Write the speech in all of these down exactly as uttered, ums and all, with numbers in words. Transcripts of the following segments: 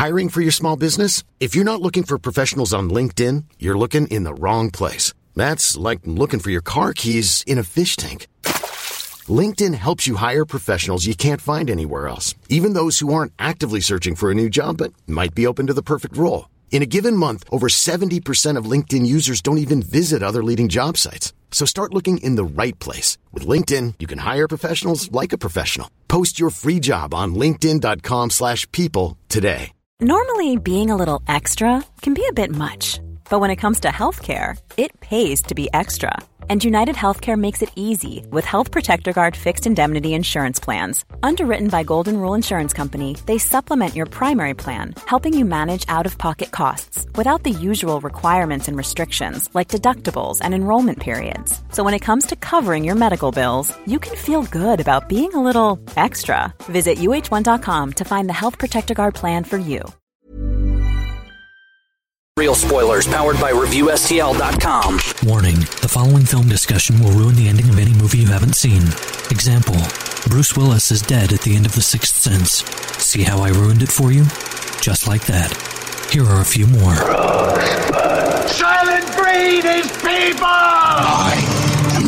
Hiring for your small business? If you're not looking for professionals on LinkedIn, you're looking in the wrong place. That's like looking for your car keys in a fish tank. LinkedIn helps you hire professionals you can't find anywhere else, even those who aren't actively searching for a new job but might be open to the perfect role. In a given month, over seventy percent of LinkedIn users don't even visit other leading job sites. So start looking in the right place. With LinkedIn, you can hire professionals like a professional. Post your free job on linkedin.com slash people today. Normally, being a little extra can be a bit much. But when it comes to healthcare, it pays to be extra. And United Healthcare makes it easy with Health Protector Guard fixed indemnity insurance plans. Underwritten by Golden Rule Insurance Company, they supplement your primary plan, helping you manage out-of-pocket costs without the usual requirements and restrictions like deductibles and enrollment periods. So when it comes to covering your medical bills, you can feel good about being a little extra. Visit U H one dot com to find the Health Protector Guard plan for you. Real spoilers powered by Review S T L dot com. Warning, the following film discussion will ruin the ending of any movie you haven't seen. Example, Bruce Willis is dead at the end of The Sixth Sense. See how I ruined it for you? Just like that. Here are a few more. Rosebud. Silent breed is people! I am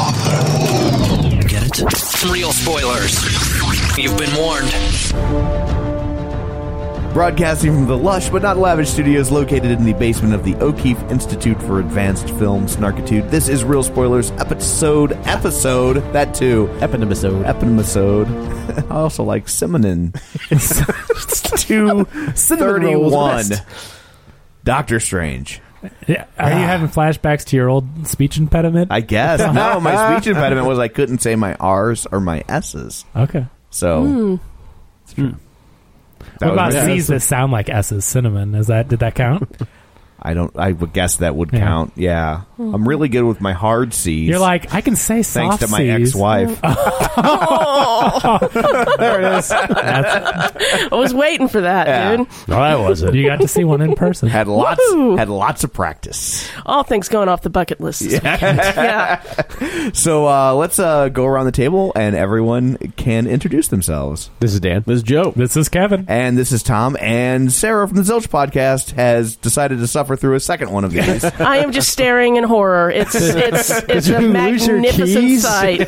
the father. Get it? Real spoilers. You've been warned. Broadcasting from the lush but not lavish studios located in the basement of the O'Keefe Institute for Advanced Film Snarkitude, this is Real Spoilers, episode, episode, that too. Epinemisode. Epinemisode. I also like Simonin. It's two thirty-one. Doctor Strange. Yeah. Are you having flashbacks to your old speech impediment? I guess. No, my speech impediment was I couldn't say my R's or my S's. Okay. So. Mm. It's true. What about C's that sound like S's? Cinnamon. Is that did that count? I don't. I would guess that would Yeah. count. Yeah, I'm really good with my hard C's. You're like, I can say soft thanks to my C's. ex-wife. Oh. There it is. That's, I was waiting for that, Yeah. dude. no, I wasn't. You got to see one in person. Had lots. Woo-hoo. Had lots of practice. All things going off the bucket list this Yeah. weekend. Yeah. So uh, let's uh, go around the table and everyone can introduce themselves. This is Dan. This is Joe. This is Kevin. And this is Tom. And Sarah from the Zilch podcast has decided to suffer through a second one of these. I am just staring in horror. It's it's it's a you lose your magnificent keys? sight.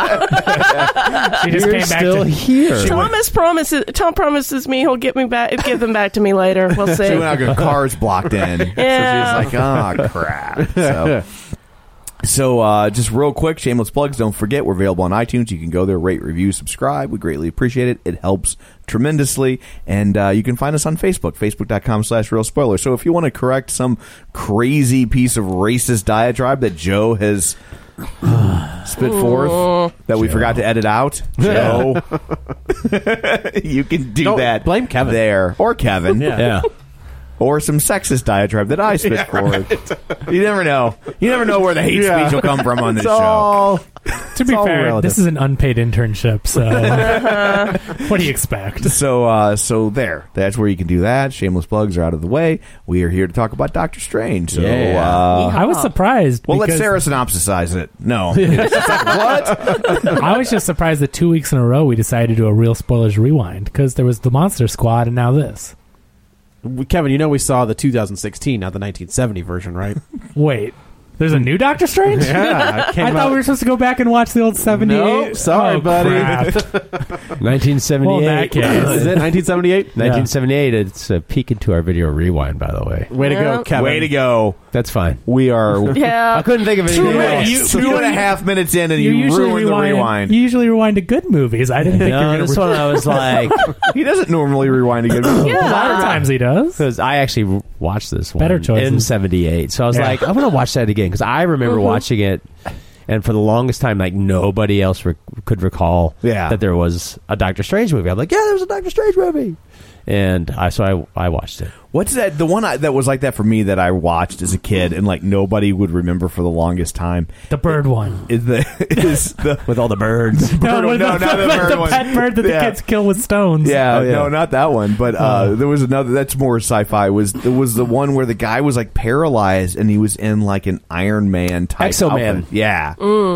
Yeah. She just You're came back still to here. Thomas promises Tom promises me he'll get me back give them back to me later. We'll see. She went out with cars blocked in. Yeah. So she's like, oh, crap. So, so uh, just real quick, shameless plugs. Don't forget, we're available on iTunes. You can go there, rate, review, subscribe. We greatly appreciate it. It helps tremendously. And uh, you can find us on Facebook, facebook.com slash real spoiler. So if you want to correct some crazy piece of racist diatribe that Joe has spit forth that we forgot to edit out, Joe, you can do Don't that. blame Kevin. There. Or Kevin. Yeah. yeah. Or some sexist diatribe that I spit Yeah, forward. right. You never know. You never know where the hate Yeah. speech will come from on this It's all- show. To be all fair, relative. this is an unpaid internship, so what do you expect? So, uh, so there. That's where you can do that. Shameless plugs are out of the way. We are here to talk about Doctor Strange. So, Yeah. uh, I was surprised. well, let because Sarah synopsisize it. No. It's like, what? I was just surprised that two weeks in a row we decided to do a Real Spoilers Rewind because there was the Monster Squad and now this. Kevin, you know we saw the two thousand sixteen, not the nineteen seventy version, right? Wait, there's a new Doctor Strange? Yeah. I thought we were supposed to go back and watch the old seventy-eight. Nope, sorry, oh, buddy. Crap. nineteen seventy-eight. Well, in that case. Is it nineteen seventy-eight? nineteen seventy-eight. It's a peek into our video rewind, by the way. Way to Yeah. go, Kevin. Way to go. That's fine. We are Yeah. I couldn't think of anything True. else. You- two you- and a half minutes in and You you, usually ruined rewind, the rewind. You usually rewind to good movies. I didn't think you were No, going to. this one I was like, He doesn't normally rewind a good movie. A lot of times he does. because I actually watched this one Better choices. in seventy-eight. So I was Yeah. like, I'm going to watch that again because I remember watching it. And for the longest time, like nobody else rec- could recall Yeah. that there was a Doctor Strange movie. I'm like, yeah, there was a Doctor Strange movie. And I so I I watched it. What's that? The one I, that was like that for me that I watched as a kid and like nobody would remember for the longest time. The bird one. Is the is the With all the birds. No, no, with no, the, not the bird the one. pet bird that Yeah. the kids kill with stones. Yeah, Oh, yeah. no, not that one. But uh, Oh. there was another. That's more sci-fi. Was it was the one where the guy was like paralyzed and he was in like an Iron Man type Exo Man. outfit. Yeah, Mm.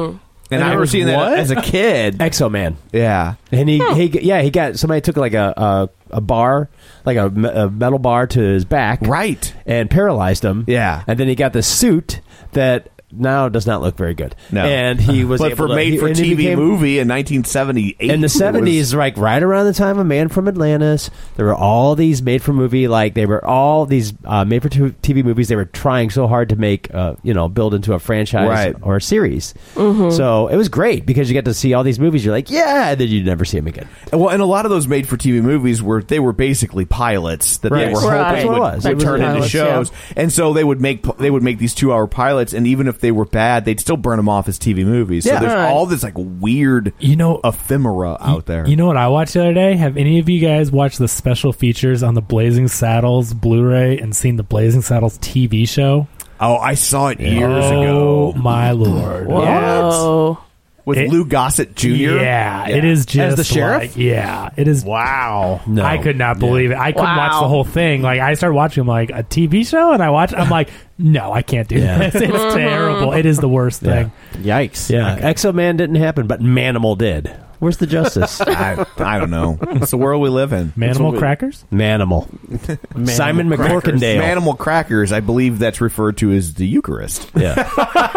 And, and I remember seeing that as a kid. Exo Man. Yeah. And he, huh. he yeah, he got, somebody took like a, a, a bar, like a, a metal bar to his back. Right. And paralyzed him. Yeah. And then he got this suit that now does not look very good. No. And he was but able for to, made he, for T V became, movie in nineteen seventy-eight. In the seventies, like right around the time of Man from Atlantis, there were all these made for movie, like they were all these uh, made for T V movies. They were trying so hard to make, uh, you know, build into a franchise right. or a series. Mm-hmm. So it was great because you get to see all these movies. You're like, yeah, and then you never see them again. Well, and a lot of those made for T V movies were they were basically pilots that Right. they were Right. hoping That's what it would, was. would It was turn into pilots, shows, yeah. and so they would make they would make these two hour pilots, and even if they were bad, they'd still burn them off as T V movies. So Yeah. there's Right. all this like weird, You know, ephemera out there. You know what I watched the other day? Have any of you guys watched the special features on the Blazing Saddles Blu-ray and seen the Blazing Saddles T V show? Oh, I saw it years oh, ago. my lord! Whoa. With It- Lou Gossett Junior Yeah, it is just As the sheriff? like- yeah, it is. Wow. No. I could not believe it. I couldn't Wow. watch the whole thing. Like I started watching like a T V show, and I watched. I'm like, no, I can't do Yeah. this. It's terrible. It is the worst thing. Yikes. Yeah, Exo Man didn't happen, but Manimal did. Where's the justice? I, I don't know. It's the world we live in. Manimal crackers. Manimal. Simon McCorkindale. Manimal crackers, I believe that's referred to as the Eucharist. Yeah.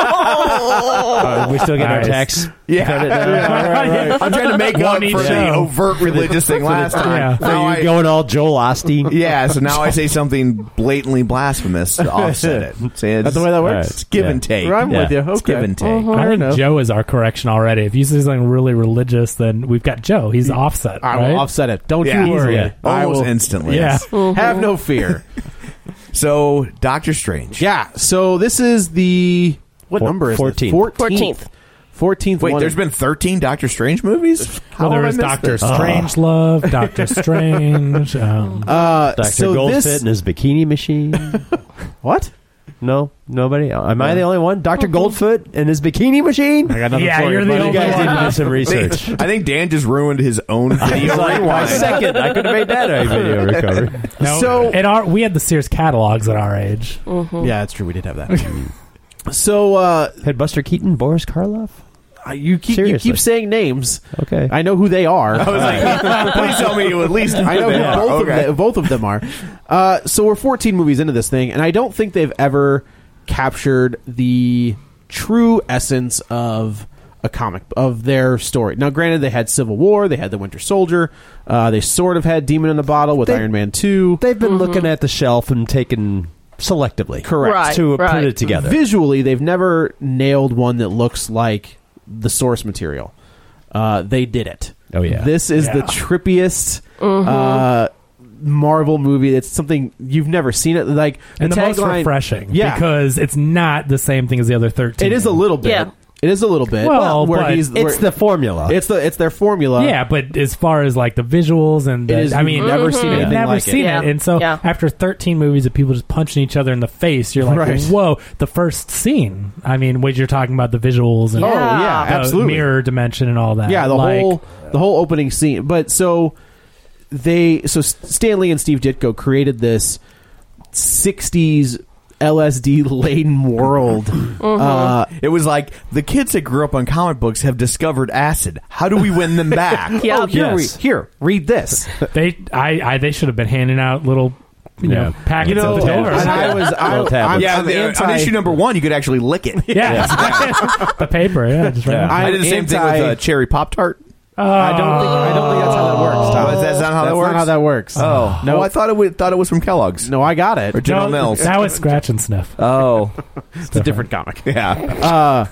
Uh, we still get our Nice. tax Yeah. credit now? Right, right, right. I'm trying to make One up each for the show. overt religious thing last time. Yeah. So Now you're I- going all Joel Osteen? Yeah, so now I say something blatantly blasphemous to offset it. Say it's, That's the way that works? It's give Yeah. and take. I'm Yeah. with you. Okay. It's give and take. Mhm. I think know. Joe is our correction already. If you say something really religious, then we've got Joe. He's offset. I right? will offset it. Don't Yeah. you worry. Yeah. I Almost will instantly. Yeah. have no fear. So, Doctor Strange. Yeah. So this is the what Four- number is fourteenth. it? Fourteenth. fourteenth. Fourteenth. Wait, one. there's been thirteen Doctor Strange movies? How Well, there have I was missed Doctor this? Strangelove, Doctor Strange. Um, uh, Doctor so Goldfit this and his bikini machine. what? No, nobody. Am I the only one? Doctor Goldfoot and his bikini machine. I got nothing Yeah, for you're you. the buddy. You only guys one. need to do some research. I think Dan just ruined his own video He's like, my rewind. second. I could have made that a video recovery. no, So- at our, we had the Sears catalogs at our age. Mm-hmm. Yeah, that's true. We did have that. so uh, Had Buster Keaton, Boris Karloff. you keep you Seriously. keep saying names. Okay. I know who they are. I was like, please tell me you at least I know who Yeah, both, okay. of them, both of them are. Uh, so we're fourteen movies into this thing, and I don't think they've ever captured the true essence of a comic of their story. Now, granted, they had Civil War, they had the Winter Soldier, uh, they sort of had Demon in the Bottle with They- Iron Man two. They've been looking at the shelf and taking selectively, Correct. Right, to right. put it together. Visually, they've never nailed one that looks like the source material. Uh, they did it. Oh, yeah. This is Yeah. the trippiest uh, Marvel movie. It's something you've never seen it like. And the most tagline- refreshing. Yeah. Because it's not the same thing as the other thirteen. It is a little bit. Yeah. It is a little bit. Well, where but he's It's where- the formula. it's the it's their formula. Yeah, but as far as like the visuals and the, It is- I mean, you've never seen you've anything never like it. seen Yeah. it, and so Yeah. after thirteen movies of people just punching each other in the face, you're like, Right. whoa! The first scene. I mean, when you're talking about the visuals and Oh yeah, the absolutely. mirror dimension and all that. Yeah, the Like, whole the whole opening scene. But so they so Stan Lee and Steve Ditko created this sixties L S D laden world. uh, It was like the kids that grew up on comic books have discovered acid. How do we win them back? Yep. oh, here, Yes. we, here, read this. They, I, I, they should have been handing out little, you know, Yeah. packets You know, of and doors. I was, I, Little tablets. I'm, Yeah, I'm the- anti, on issue number one, you could actually lick it. Yeah, the paper. Yeah, just right. Yeah. I I'm did the same thing anti- with uh, cherry Pop Tart. I don't think I don't think that's how that works. Tom. Oh, is that not how that That's works? Not how that works. Oh no, no! I thought it was, thought it was from Kellogg's no, I got it. or General No, Mills. that was scratch and sniff. Oh, It's a different comic. yeah. Uh,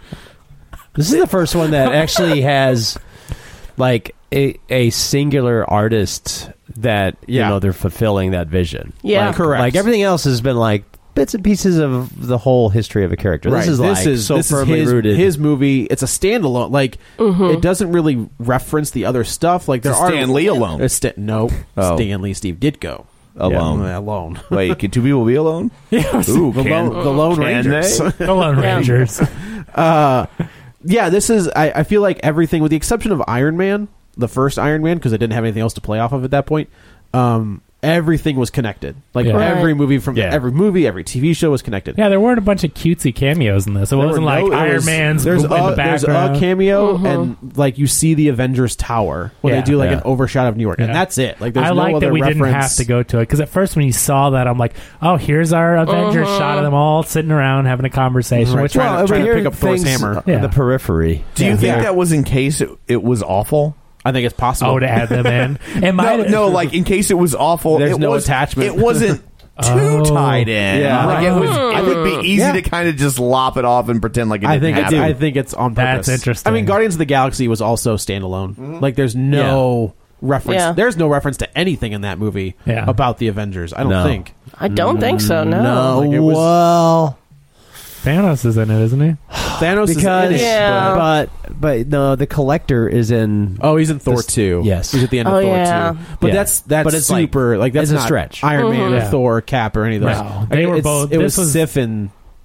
This is the first one that actually has like a, a singular artist that Yeah. you know they're fulfilling that vision. Yeah. like, Correct. Like everything else has been like bits and pieces of the whole history of a character. Right. This is this like is so this is firmly his, rooted. his movie. It's a standalone. Like it doesn't really reference the other stuff. Like there It's are Stan Lee alone. It's Sta- no, Oh. Stan Lee, Steve Ditko Alone. Yeah, alone. Wait, can two people be alone? Yes. Ooh, The can, lone, the Lone can Rangers. they? The Lone Yeah. Rangers. uh, yeah, this is. I, I feel like everything, with the exception of Iron Man, the first Iron Man, because I didn't have anything else to play off of at that point. Um, everything was connected. Like Yeah. every Right. movie from Yeah. every movie, every T V show was connected. Yeah, there weren't a bunch of cutesy cameos in this. It There wasn't were like no- it Iron was- Man's there's in a, the there's background. a cameo, Mm-hmm. and like you see the Avengers Tower when Yeah. they do like Yeah. an overshot of New York, Yeah. and that's it. Like there's I no like other that we reference. didn't have to go to it because at first when you saw that, I'm like, oh, here's our Avengers Uh-huh. shot of them all sitting around having a conversation. Right. Which Trying to- Well, trying we to hear pick up Thor's things hammer. in Yeah. the periphery. Do you Yeah. think Yeah. that was in case it, it was awful? I think it's possible. oh, to add them in. It No, might no, like in case it was awful. There's it no was, attachment. It wasn't too Oh. tied in. Yeah. Like it was. It would be easy Yeah. to kind of just lop it off and pretend like it I didn't think it's, happen. I think it's on purpose. That's interesting. I mean, Guardians of the Galaxy was also standalone. Like there's no reference. Yeah. There's no reference to anything in that movie Yeah. about the Avengers. I don't No. think. I don't think so. No. No, Like, it was- well, Thanos is in it, isn't he? Thanos because is in it. Yeah. but but no, the Collector is in. Oh, he's in Thor This- two. yes. he's at the end of Oh, Thor yeah. two. But Yeah. that's that's But it's like- super. Like, that's it's a not stretch. Iron Man, or Yeah. Thor, Cap, or any of those. No. Like, They were it's- both- It this was was- Sif and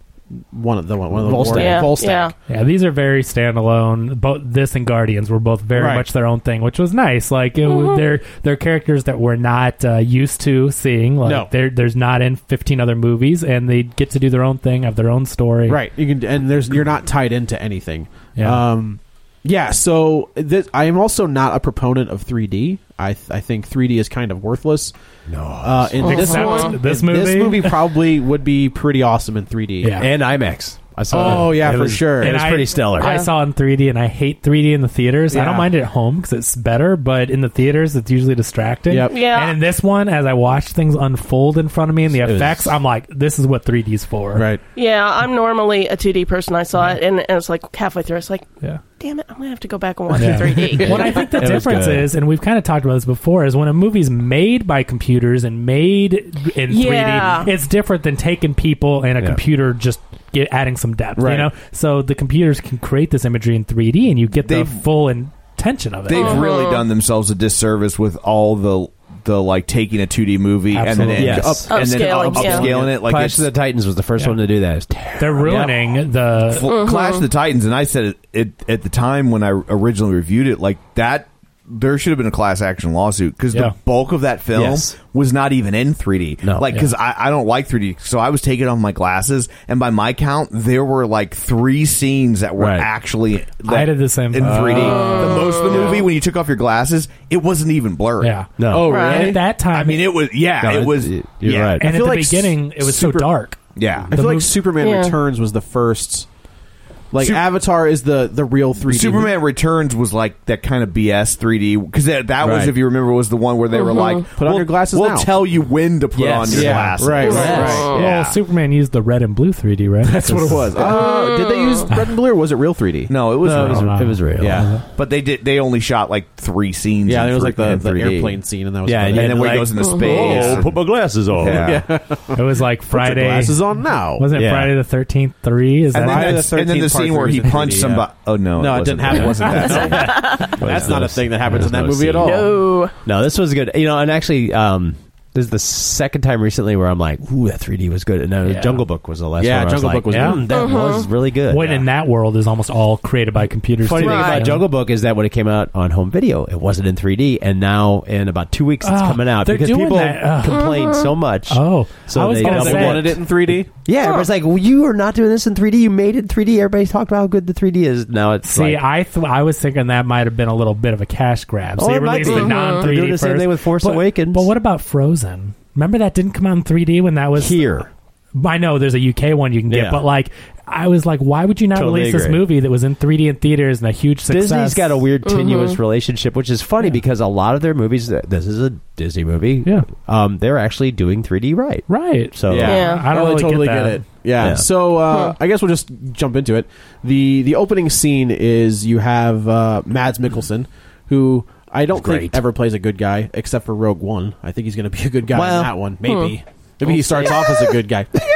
one of the one of the Volstagg. War- Yeah, Volstagg. yeah. Yeah, these are very standalone. Both this and Guardians were both very Right. much their own thing, which was nice. Like it, Mm-hmm. they're they're characters that we're not uh, used to seeing. Like No. they're, there's not in fifteen other movies, and they get to do their own thing, have their own story. Right. You can, and there's you're not tied into anything. Yeah. Um, yeah. So this, I am also not a proponent of three D. I th- I think three D is kind of worthless. No. Uh, in this Except one, this in- movie? this movie probably would be pretty awesome in three D. Yeah. and IMAX. I saw. Oh, it. yeah, It for was- sure. It And was I- pretty stellar. I saw it in three D, and I hate three D in the theaters. I Yeah. don't mind it at home because it's better, but in the theaters, it's usually distracting. Yep. Yeah. And in this one, as I watched things unfold in front of me and the It was- effects, I'm like, this is what three D's for. Right. Yeah, I'm normally a two D person. I saw it, and, and it's like halfway through, it's like, Yeah. damn it, I'm going to have to go back and watch Yeah. it in three D. What I think the It was difference good. is, and we've kind of talked about this before, is when a movie's made by computers and made in Yeah. three D, it's different than taking people and a Yeah. computer just get, adding some depth. Right. You know, so the computers can create this imagery in three D, and you get the They've- full intention of it. They've Uh-huh. really done themselves a disservice with all the the like taking a two D movie Absolutely. and then Yes. up, and then Upscaling, up, yeah. upscaling it. Like Clash it's, of the Titans was the first Yeah. one to do that. It was terrible. They're ruining the. Well, Clash of the Titans, and I said it, it at the time when I originally reviewed it, like that. There should have been a class action lawsuit because Yeah. the bulk of that film Yes. was not even in three D. No. like because I, I don't like three D, so I was taking off my glasses, and by my count, there were like three scenes that were Right. actually I did the same in thing. three D. The most of the movie, when you took off your glasses, it wasn't even blurry. Yeah. No. Oh, Right. really? And at that time, I mean, it was yeah, No, it it- was. you're yeah. right. and I at feel the like beginning, it was super- so dark. Yeah, I feel like mov- Superman Yeah. Returns was the first. Like Sup- Avatar is the the real three D. Superman Returns was like that kind of B S three D because that, that was, Right. if you remember, was the one where they were like, Put on we'll, your glasses We'll now." tell you when to put Yes. on your Yeah, glasses. right, right, Yes. right. Yeah. Well, Superman used the red and blue three D, right? That's what it was. Oh, did they use red and blue, or was it real three D? No, it was. No, it real. was, it was real. Yeah. But they did. They only shot like three scenes. Yeah, in it was like three- the, in the three D. airplane scene, and that was Yeah, about and it. then when he like, goes into oh, space. Oh, put my glasses on. Yeah. It was like Put your Friday. glasses on now. Wasn't it Yeah. Friday the thirteenth three? Is And that then, Friday that's- the and then the thirteenth scene part where three he was in punched three D, yeah. somebody. Oh no, No, it wasn't didn't happen. It wasn't that. scene. That's not a thing that happens in that no movie at scene. all. No. No, this was good. You know, and actually, um, this is the second time recently where I'm like, "Ooh, that three D was good." And then Yeah. Jungle Book was the last Yeah, one. where I Jungle was Book was like, good. "Mm, that was really good. when in that world is almost all created by computers. Funny too. thing Right. about Jungle Book is that when it came out on home video, it wasn't in three D, and now in about two weeks it's Oh, coming out they're because doing people that. Ugh. complain so much. Oh, So I was they gonna double They say, wanted it in three D. Yeah, everybody's like, well, "You are not doing this in three D. You made it in three D." Everybody talked about how good the three D is. Now it's See, like, I th- I was thinking that might have been a little bit of a cash grab. So Oh, they it might released be. the non three D They're doing the same first. thing with Force but, Awakens. But what about Frozen? Remember that didn't come out in three D when that was here. I know there's a U K one you can get, Yeah. but like I was like, why would you not Totally release this agree. movie that was in three D in theaters and a huge success? Disney's got a weird tenuous relationship, which is funny because a lot of their movies, this is a Disney movie, Yeah. um, they're actually doing three D right. right. So Yeah. I don't Oh, I really totally get, get, that. it. Yeah. Yeah. So uh, I guess we'll just jump into it. the The opening scene is you have uh, Mads Mikkelsen, who I don't think Great. ever plays a good guy except for Rogue One. I think he's going to be a good guy Well, in that one. Maybe. Maybe he starts off as a good guy.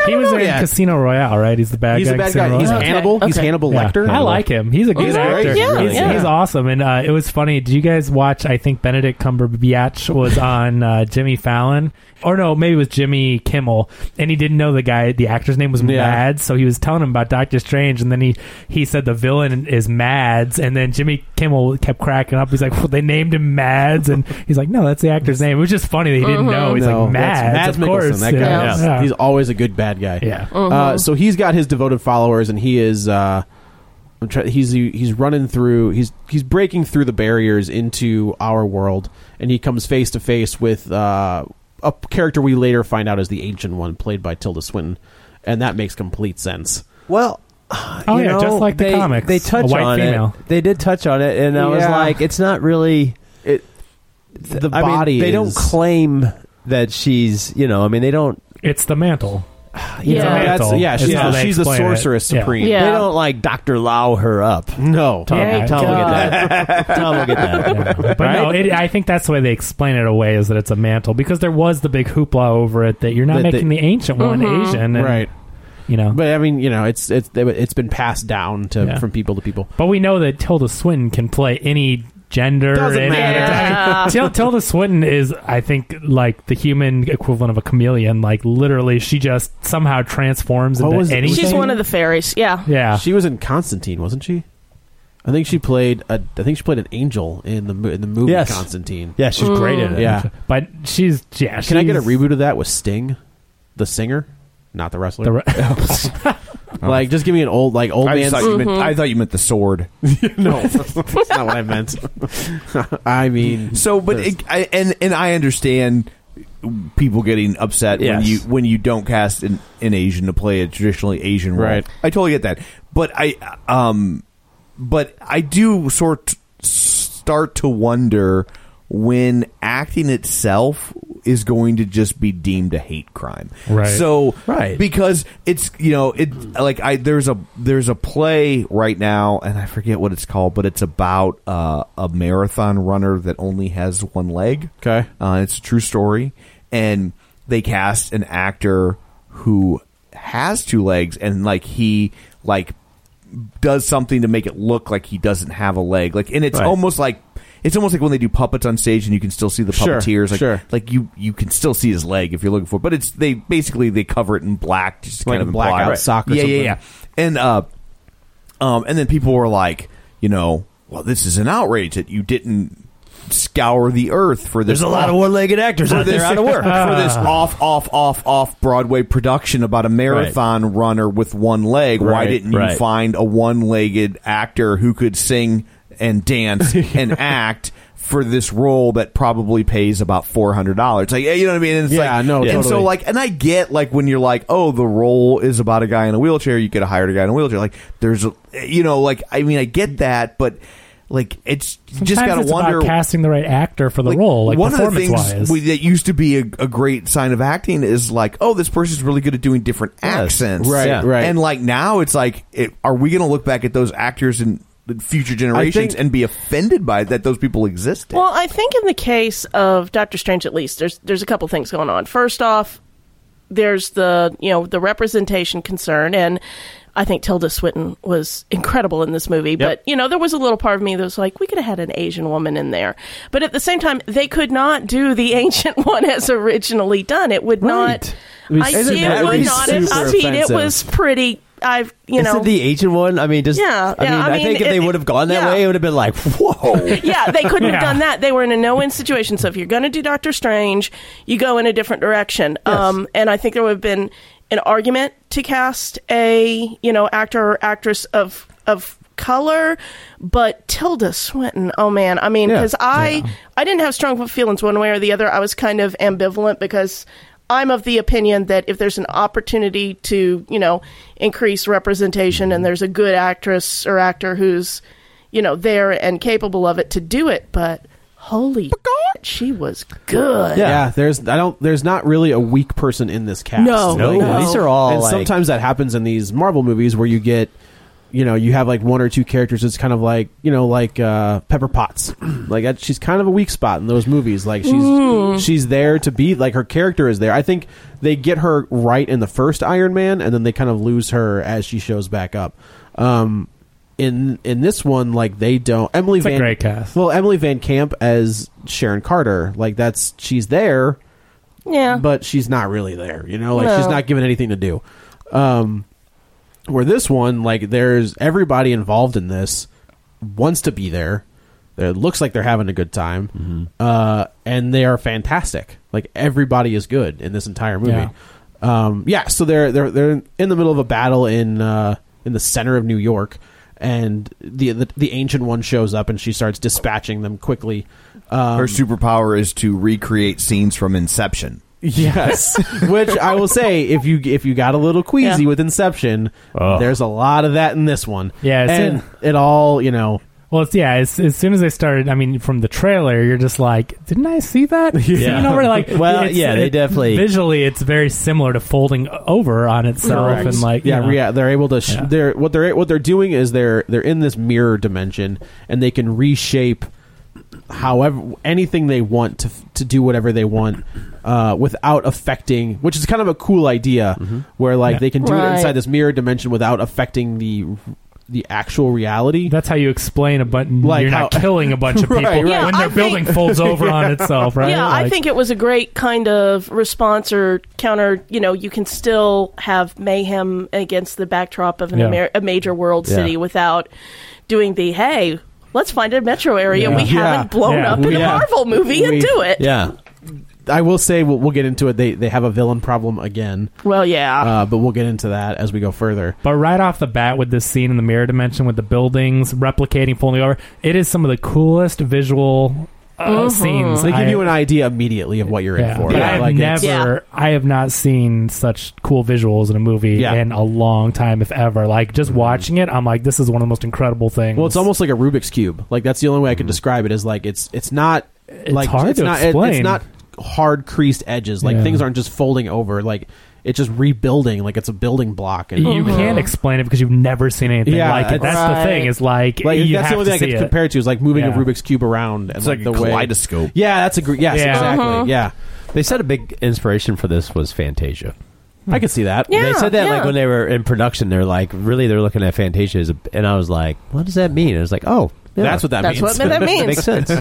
He was in yet. Casino Royale, right? He's the bad He's guy. the bad Casino guy. He's Royale. Hannibal. Okay. He's Okay. Hannibal Yeah. Lecter. I like him. He's a good He's actor. great. Yeah, he's, yeah. he's awesome. And uh, it was funny. Did you guys watch? I think Benedict Cumberbatch was on uh, Jimmy Fallon. Or no, maybe it was Jimmy Kimmel, and he didn't know the guy. The actor's name was Yeah. Mads, so he was telling him about Doctor Strange, and then he, he said the villain is Mads, and then Jimmy Kimmel kept cracking up. He's like, well, they named him Mads, and he's like, no, that's the actor's name. It was just funny that he didn't know. He's No, like, that's Mads, Mads of course. Mikkelsen, that guy. Yeah. is- Yeah. He's always a good bad guy. Yeah. Uh, so he's got his devoted followers, and he is. Uh, I'm try- he's he's running through. He's he's breaking through the barriers into our world, and he comes face to face with uh, a character we later find out is the Ancient One, played by Tilda Swinton, and that makes complete sense. Well, Oh, you yeah, know, just like the they, comics. They touch A white on female. it. They did touch on it, and I was Yeah. like, it's not really. It the I body. mean, they is, don't claim that she's. You know, I mean, they don't. It's the mantle. Yeah. It's a That's, mantle. yeah, It's she's, how the, they she's the explain it. sorceress Yeah. supreme. Yeah. They don't like Doctor Lau her up. No, Tom, Yeah, Tom will God. get that. Tom will get that. Yeah. But no, it, I think that's the way they explain it away is that it's a mantle because there was the big hoopla over it that you're not That they- making the ancient one Mhm. Asian, and, right. You know, But I mean, you know, it's it's it's been passed down to Yeah. from people to people. but we know that Tilda Swinton can play any gender. Doesn't any, matter. Yeah. Til- Tilda Swinton is, I think, like the human equivalent of a chameleon. Like literally, she just somehow transforms What into was it? anything. She's one of the fairies. Yeah. Yeah, She was in Constantine, wasn't she? I think she played a. I think she played an angel in the mo- in the movie Yes. Constantine. Yeah, she's great in it. Yeah. but she's yeah. Can I get a she's- reboot of that with Sting, the singer, not the wrestler? The re- Like, just give me an old like old I, man. just thought you meant, I thought you meant the sword. No, that's not what I meant. I mean, So, but it, I, and and I understand people getting upset when Yes. you when you don't cast an, an Asian to play a traditionally Asian role. Right. I totally get that, but I um, but I do sort start to wonder when acting itself is going to just be deemed a hate crime. Right. So Right. because it's you know it like I there's a there's a play right now and I forget what it's called, but it's about uh, a marathon runner that only has one leg. Okay. Uh, it's a true story, and they cast an actor who has two legs, and like he like does something to make it look like he doesn't have a leg. Like, and it's Right. almost like it's almost like when they do puppets on stage, and you can still see the Sure, puppeteers. Like, sure. like you you can still see his leg if you're looking for it. But it's they basically they cover it in black, just Like kind a of blackout imply- sock or yeah, something. yeah, yeah. And uh, um, and then people were like, you know, well, this is an outrage that you didn't scour the earth for this. There's a lot of one-legged actors for out this, there out of work. for this off, off, off, off Broadway production about a marathon runner with one leg. Why Right, didn't you right. find a one-legged actor who could sing and dance and act for this role that probably pays about four hundred dollars? Like, you know what I mean? And it's Yeah, like, no, and totally. so like, and I get like when you're like, oh, the role is about a guy in a wheelchair, you could have hired a guy in a wheelchair. Like, there's, a, you know, like, I mean, I get that, but. Like it's you just Sometimes gotta it's wonder about casting the right actor for the role, like one of the performance things wise. we, that used to be a, a great sign of acting is like, oh, this person's really good at doing different accents, Right, Yeah. right. And like now, it's like, it, are we going to look back at those actors in the future generations think- and be offended by that those people existed? Well, I think in the case of Doctor Strange, at least, there's there's a couple things going on. First off, there's the you know the representation concern, and I think Tilda Swinton was incredible in this movie. But you know, there was a little part of me that was like, we could have had an Asian woman in there. But at the same time, they could not do the ancient one as originally done. It would not. It was- I Isn't it that would really not. Have, I super mean, it offensive? was pretty. I've you know. Isn't the Asian one? I mean, just Yeah, I yeah, mean, I I, mean, think if it- they would have gone that yeah. way, it would have been like, whoa. Yeah, they couldn't Yeah. have done that. They were in a no-win situation. So if you're going to do Doctor Strange, you go in a different direction. Um, and I think there would have been an argument to cast a you know actor or actress of of color, but Tilda Swinton, oh man, I mean, Yeah. because I I didn't have strong feelings one way or the other. I was kind of ambivalent because I'm of the opinion that if there's an opportunity to, you know, increase representation and there's a good actress or actor who's, you know, there and capable of it to do it, but holy shit, she was good. Yeah. there's I don't there's not really a weak person in this cast. No, No, no. these are all and like, sometimes that happens in these Marvel movies where you get you know, you have like one or two characters. It's kind of like, you know, like uh, Pepper Potts. Like that, she's kind of a weak spot in those movies. Like she's mm. she's there to be like her character is there. I think they get her right in the first Iron Man, and then they kind of lose her as she shows back up. Um, in in this one, like they don't. Emily it's Van, a great cast. Well, Emily Van Camp as Sharon Carter. Like that's she's there, yeah, but she's not really there. You know, like no. she's not given anything to do. Um. Where this one, like, there's everybody involved in this wants to be there. It looks like they're having a good time, mm-hmm. uh, and they are fantastic. Like everybody is good in this entire movie. Yeah. Um, yeah so they're they're they're in the middle of a battle in uh, in the center of New York, and the, the the Ancient One shows up, and she starts dispatching them quickly. Um, Her superpower is to recreate scenes from Inception. Yes, which I will say, if you if you got a little queasy Yeah. with Inception, Oh. there's a lot of that in this one. Yeah, it's and in- it all you know. Well, it's, yeah, as, as soon as they started, I mean, from the trailer, you're just like, didn't I see that? Yeah. You know, we're like, Well, it's- yeah, they it- definitely- visually, it's very similar to folding over on itself, Correct. and like, you yeah, know. yeah, they're able to. Sh- Yeah. They're what they're what they're doing is they're they're in this mirror dimension, and they can reshape however anything they want to to do whatever they want uh, without affecting. Which is kind of a cool idea, Mm-hmm. where like Yeah. they can do it Right. inside this mirror dimension without affecting the the actual reality. That's how you explain a button. Like You're how- not killing a bunch of people Right, right. Yeah, when their I building think- folds over on itself, right? Yeah, I Like- think it was a great kind of response or counter. You know, you can still have mayhem against the backdrop of an Yeah. Amer- a major world Yeah. city without doing the, hey, let's find a metro area Yeah. we Yeah. haven't blown Yeah. up in Yeah. a Marvel movie We- and do it. Yeah. I will say we'll, we'll get into it. They they have a villain problem again, Well, yeah. uh, but we'll get into that as we go further. But right off the bat with this scene in the mirror dimension with the buildings replicating, folding over, it is some of the coolest visual uh, scenes. They give I- you an idea immediately of what you're yeah, in for. but Yeah, I have like it's- never, Yeah. I have not seen such cool visuals in a movie Yeah. in a long time, if ever. Like just watching it, I'm like, this is one of the most incredible things. Well, it's almost like a Rubik's cube. Like that's the only way I could describe it. Is like it's it's not It's like hard it's to not it- explain. it's not hard creased edges. Like Yeah. things aren't just folding over. Like it's just rebuilding. Like it's a building block. And you can't explain it because you've never seen anything Yeah, like it. That's Right. the thing. Is like, like you that's have the only to thing I see could it. compare it to is like moving Yeah. a Rubik's cube around. And It's like, the a way- kaleidoscope. Yeah, that's a great. Yes, Yeah. exactly. Uh-huh. Yeah, They said a big inspiration for this was Fantasia. I could see that. Yeah. They said that yeah. like when they were in production, they're like, really, they're looking at Fantasia, as a, and I was like, what does that mean? And it was like, oh, yeah. That's what that That's means. what that means. makes sense.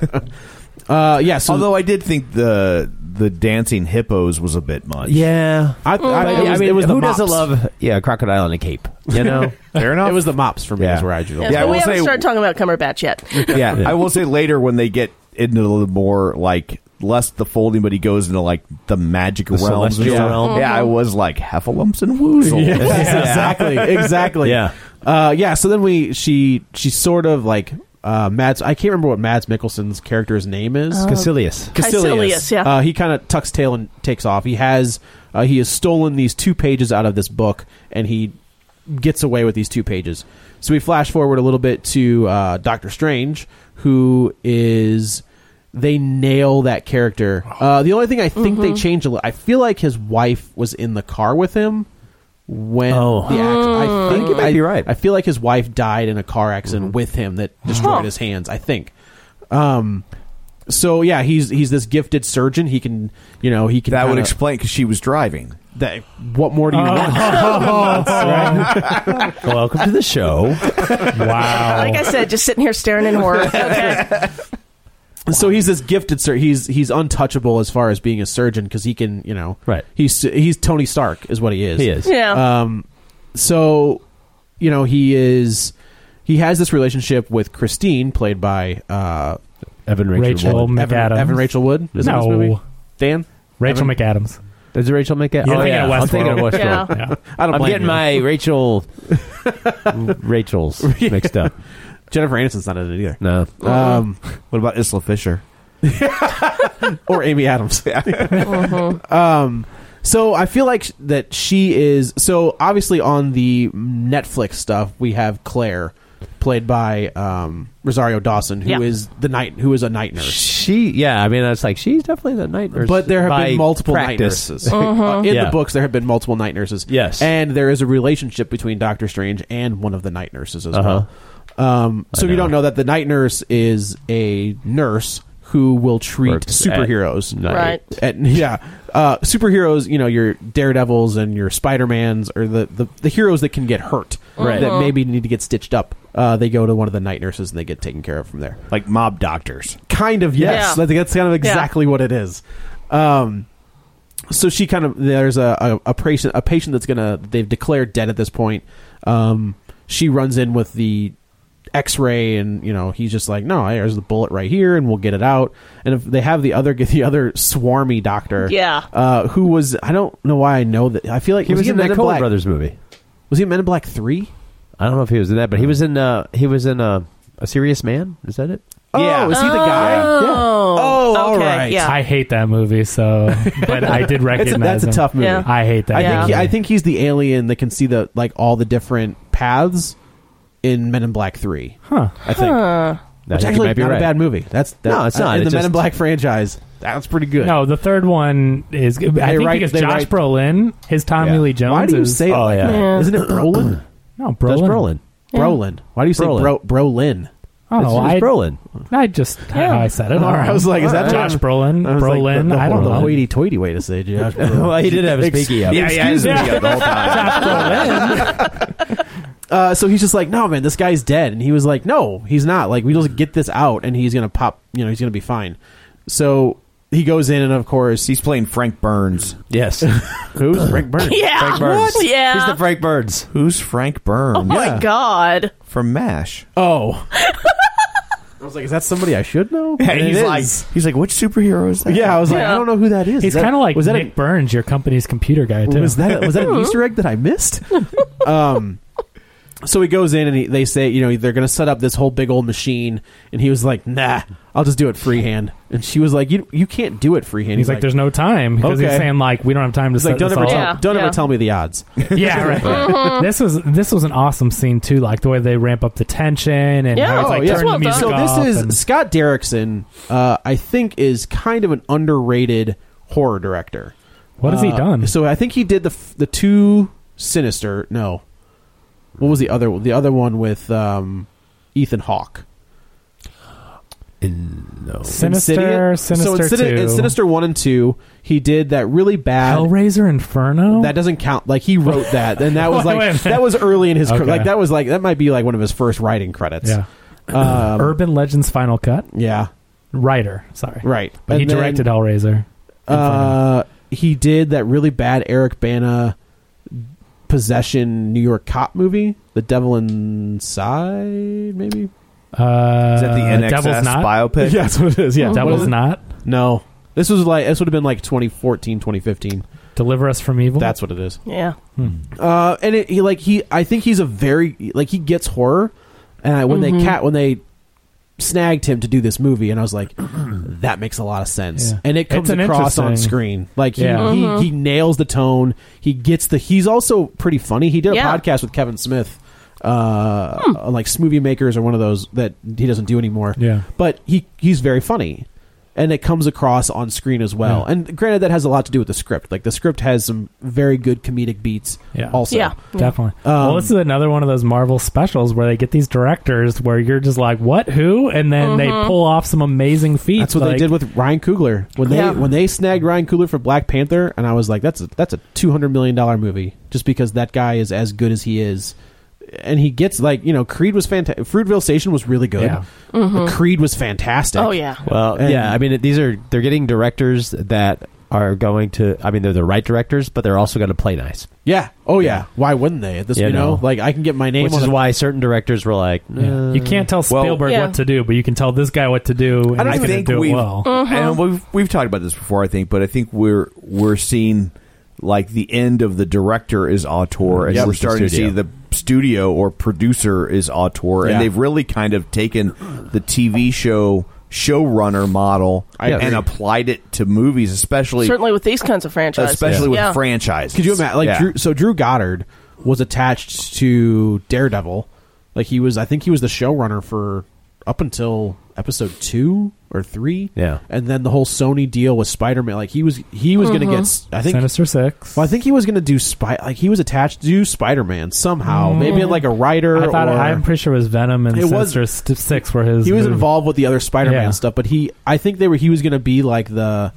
uh, yeah. So Although I did think the the dancing hippos was a bit much. Yeah. I, I, But, it was, I mean, it was the who doesn't mops. love yeah, crocodile and a cape? You know? Fair enough. It was the mops for me. Yeah. Is where I drew. Yes, Yeah, I but will we haven't say- started talking about Cumberbatch yet. yeah, I will say later when they get into a little more like less the folding, but he goes into like the magic realms. and celestial stuff. realm. Yeah, I was like heffalumps and woozles. Yes, exactly, exactly. Yeah. uh, yeah. So then we, she, she sort of like uh, Mads. I can't remember what Mads Mikkelsen's character's name is. Caecilius. Caecilius, yeah. Uh, he kind of tucks tail and takes off. He has, uh, he has stolen these two pages out of this book, and he gets away with these two pages. So we flash forward a little bit to uh, Doctor Strange, who is. They nail that character. Uh, the only thing I think they changed a little, I feel like his wife was in the car with him when Oh. the accident. I think you might I, be right. I feel like his wife died in a car accident with him that destroyed Huh. his hands. I think. Um. So yeah, he's he's this gifted surgeon. He can, you know, he can. That would kinda- explain because she was driving. that. What more do you want? Welcome to the show. Wow. Like I said, just sitting here staring in horror. Okay. So he's this gifted sur- he's he's untouchable as far as being a surgeon because he can, you know, Right. He's he's Tony Stark is what he is. He is. Yeah. Um, so, you know, he is he has this relationship with Christine, played by uh, Evan Rachel, Rachel Wood. Evan, McAdams. Evan Rachel Wood. Is that his movie? No. Dan. Rachel Evan? McAdams. Is it Rachel McAdams? You're Oh, thinking yeah. of I'm thinking of Westworld. Westworld. Yeah. Yeah. I don't I'm blame getting you. my Rachel Rachel's mixed up. Jennifer Aniston's not in it either. No. Um, What about Isla Fisher? or Amy Adams. Um, so I feel like sh- that she is. So obviously on the Netflix stuff, we have Claire, played by um, Rosario Dawson, who is Yeah. the night who is a night nurse. She, yeah, I mean, it's like she's definitely the night nurse. But there have by been multiple practice. night nurses. Uh, in Yeah. the books, there have been multiple night nurses. Yes. And there is a relationship between Doctor Strange and one of the night nurses as Uh-huh. well. Um, so I if you know. don't know that the night nurse is a nurse who will treat Works superheroes. at night. Right. At, yeah. Uh, superheroes, you know, your Daredevils and your Spider-Mans are the, the, the heroes that can get hurt. Right. That maybe need to get stitched up. Uh, they go to one of the night nurses and they get taken care of from there. Like mob doctors. Kind of, yes. Yeah. I think that's kind of exactly what it is. Um, so she kind of there's a, a, a patient a patient that's gonna they've declared dead at this point. Um, she runs in with the X-ray, and you know he's just like, no, there's the bullet right here, and we'll get it out. And if they have the other the other swarmy doctor, Yeah. uh, who was I don't know why I know that I feel like He was, he in that Men Coen Black? Brothers movie. Was he in Men in Black three? I don't know if he was in that, but he was in. Uh, he was in uh, A Serious Man. Is that it? Oh, is he the guy? Oh, Oh, all okay, right. Yeah. I hate that movie, so but I did It's a, recognize that's a him. tough movie. Yeah. I hate that. I Yeah. think he, movie. I think he's the alien that can see the like all the different paths in Men in Black three. Huh. I think. I Which think you actually might be not right. a bad movie. That's that, No, it's not. in It the Men just- in Black franchise. That's pretty good. No, the third one is. I think write- because they Josh write- Brolin, his Tommy Yeah. Lee Jones. Why do you is, say it Oh, like yeah. that? Yeah. Isn't it Brolin? no Does Brolin? Brolin? Brolin. Why do you say Brolin. bro, Brolin? Oh, It's, I, it's Brolin. I just how I said it. All right, I was like, is that Josh a- Brolin? I was like, Brolin? the, the, I don't the know. hoity-toity way to say Josh Brolin. Well, he did have his pinky up. Yeah, yeah, Excuse me. yeah, the whole time. Josh Brolin. Uh, so he's just like, no, man, this guy's dead. And he was like, no, he's not. Like, we just get this out, and he's going to pop, you know, he's going to be fine. So he goes in, and of course, He's playing Frank Burns. Yes. who's Frank Burns? Yeah. Frank Burns. What? Yeah. He's the Frank Burns. Who's Frank Burns? Oh my Yeah. God. From MASH. Oh. I was like, is that somebody I should know? And And it he's is. like, he's like, which superhero is that? yeah, I was like, Yeah. I don't know who that is. He's Is that- kind of like was that Nick Burns, your company's computer guy a, too. was that a, was that an Easter egg that I missed? um, so he goes in and he, they say, you know, they're going to set up this whole big old machine, and he was like, nah, I'll just do it freehand. And she was like, you you can't do it freehand. He's like, there's no time because Okay. he's saying like we don't have time to He's set like, don't this ever all tell, up. Yeah, don't yeah. ever tell me the odds. Yeah, right. This was this was an awesome scene too, like the way they ramp up the tension and Yeah. how it's Oh, like yeah. turn Well the music So off. this is and- Scott Derrickson. Uh, I think is kind of an underrated horror director. what has he Uh, done? So I think he did the f- the two Sinister. No, what was the other the other one with um, Ethan Hawke? No. Sinister, Insidious? Sinister So in, Sin- two, in Sinister one and two, he did that really bad. Hellraiser Inferno. That doesn't count. Like he wrote that, and that was Wait, like wait a minute. that was early in his career. Okay. Like that was like that might be like one of his first writing credits. yeah. Um, Urban Legends Final Cut. yeah. Writer, sorry. Right. But he And then, directed Hellraiser. Uh, he did that really bad Eric Bana possession New York cop movie, The Devil Inside, maybe. Uh, Is that the N X S Devil's Knot? biopic? Yeah, that's what it is. Yeah, Devil's What is it? Knot? No, this was like this would have been like twenty fourteen, twenty fifteen. Deliver Us from Evil? That's what it is. Yeah. Uh, and it, he like he, I think he's a very like he gets horror, and I, when they cat when they snagged him to do this movie, and I was like, that makes a lot of sense, Yeah. and it comes It's an across on interesting- screen. Like he, Yeah. he he nails the tone. He gets the. He's also pretty funny. He did a Yeah. podcast with Kevin Smith, uh, on, like Smoothie Makers or one of those that he doesn't do anymore. Yeah. but he he's very funny. And it comes across on screen as well. Yeah. And granted, that has a lot to do with the script. Like the script has some very good comedic beats. Yeah. Also, Yeah. Definitely. Um, well, this is another one of those Marvel specials where they get these directors where you're just like, what, who? And then they pull off some amazing feats. That's what like, they did with Ryan Coogler when they Yeah. when they snagged Ryan Coogler for Black Panther, and I was like, that's a, that's a two hundred million dollar movie just because that guy is as good as he is, and he gets like you know Creed was fantastic. Fruitvale Station was really good. Yeah. Creed was fantastic. Oh yeah. Well, And- yeah. I mean, it- these are they're getting directors that are going to. I mean, they're the right directors, but they're also going to play nice. yeah. Oh yeah. Why wouldn't they? At this, You you know, know. like I can get my name Which on is the- why certain directors were like, Yeah. "Nah." You can't tell Well, Spielberg Yeah. what to do, but you can tell this guy what to do, and I don't he's going to think do it we've, well. and we've we've talked about this before, I think, but I think we're we're seeing like the end of the director is auteur, and Yep. we're The starting to see studio. the studio or producer is auteur, Yeah. and they've really kind of taken the T V show showrunner model I and agree. applied it to movies, especially Certainly with these kinds of franchises. especially with Yeah. franchises. Could you imagine? Like Yeah. Drew, so, Drew Goddard was attached to Daredevil. Like he was, I think he was the showrunner for up until episode two or three. Yeah. And then the whole Sony deal with Spider-Man, like he was he was Mhm. going to get, I think Sinister Six. Well, I think he was going to do spy, like he was attached to do Spider-Man somehow, Mm. maybe like a writer. I thought or, I'm pretty sure it was Venom and It was- Sinister St- Six were his. he was movie. involved with the other Spider-Man Yeah. stuff, but he, I think they were, he was going to be like the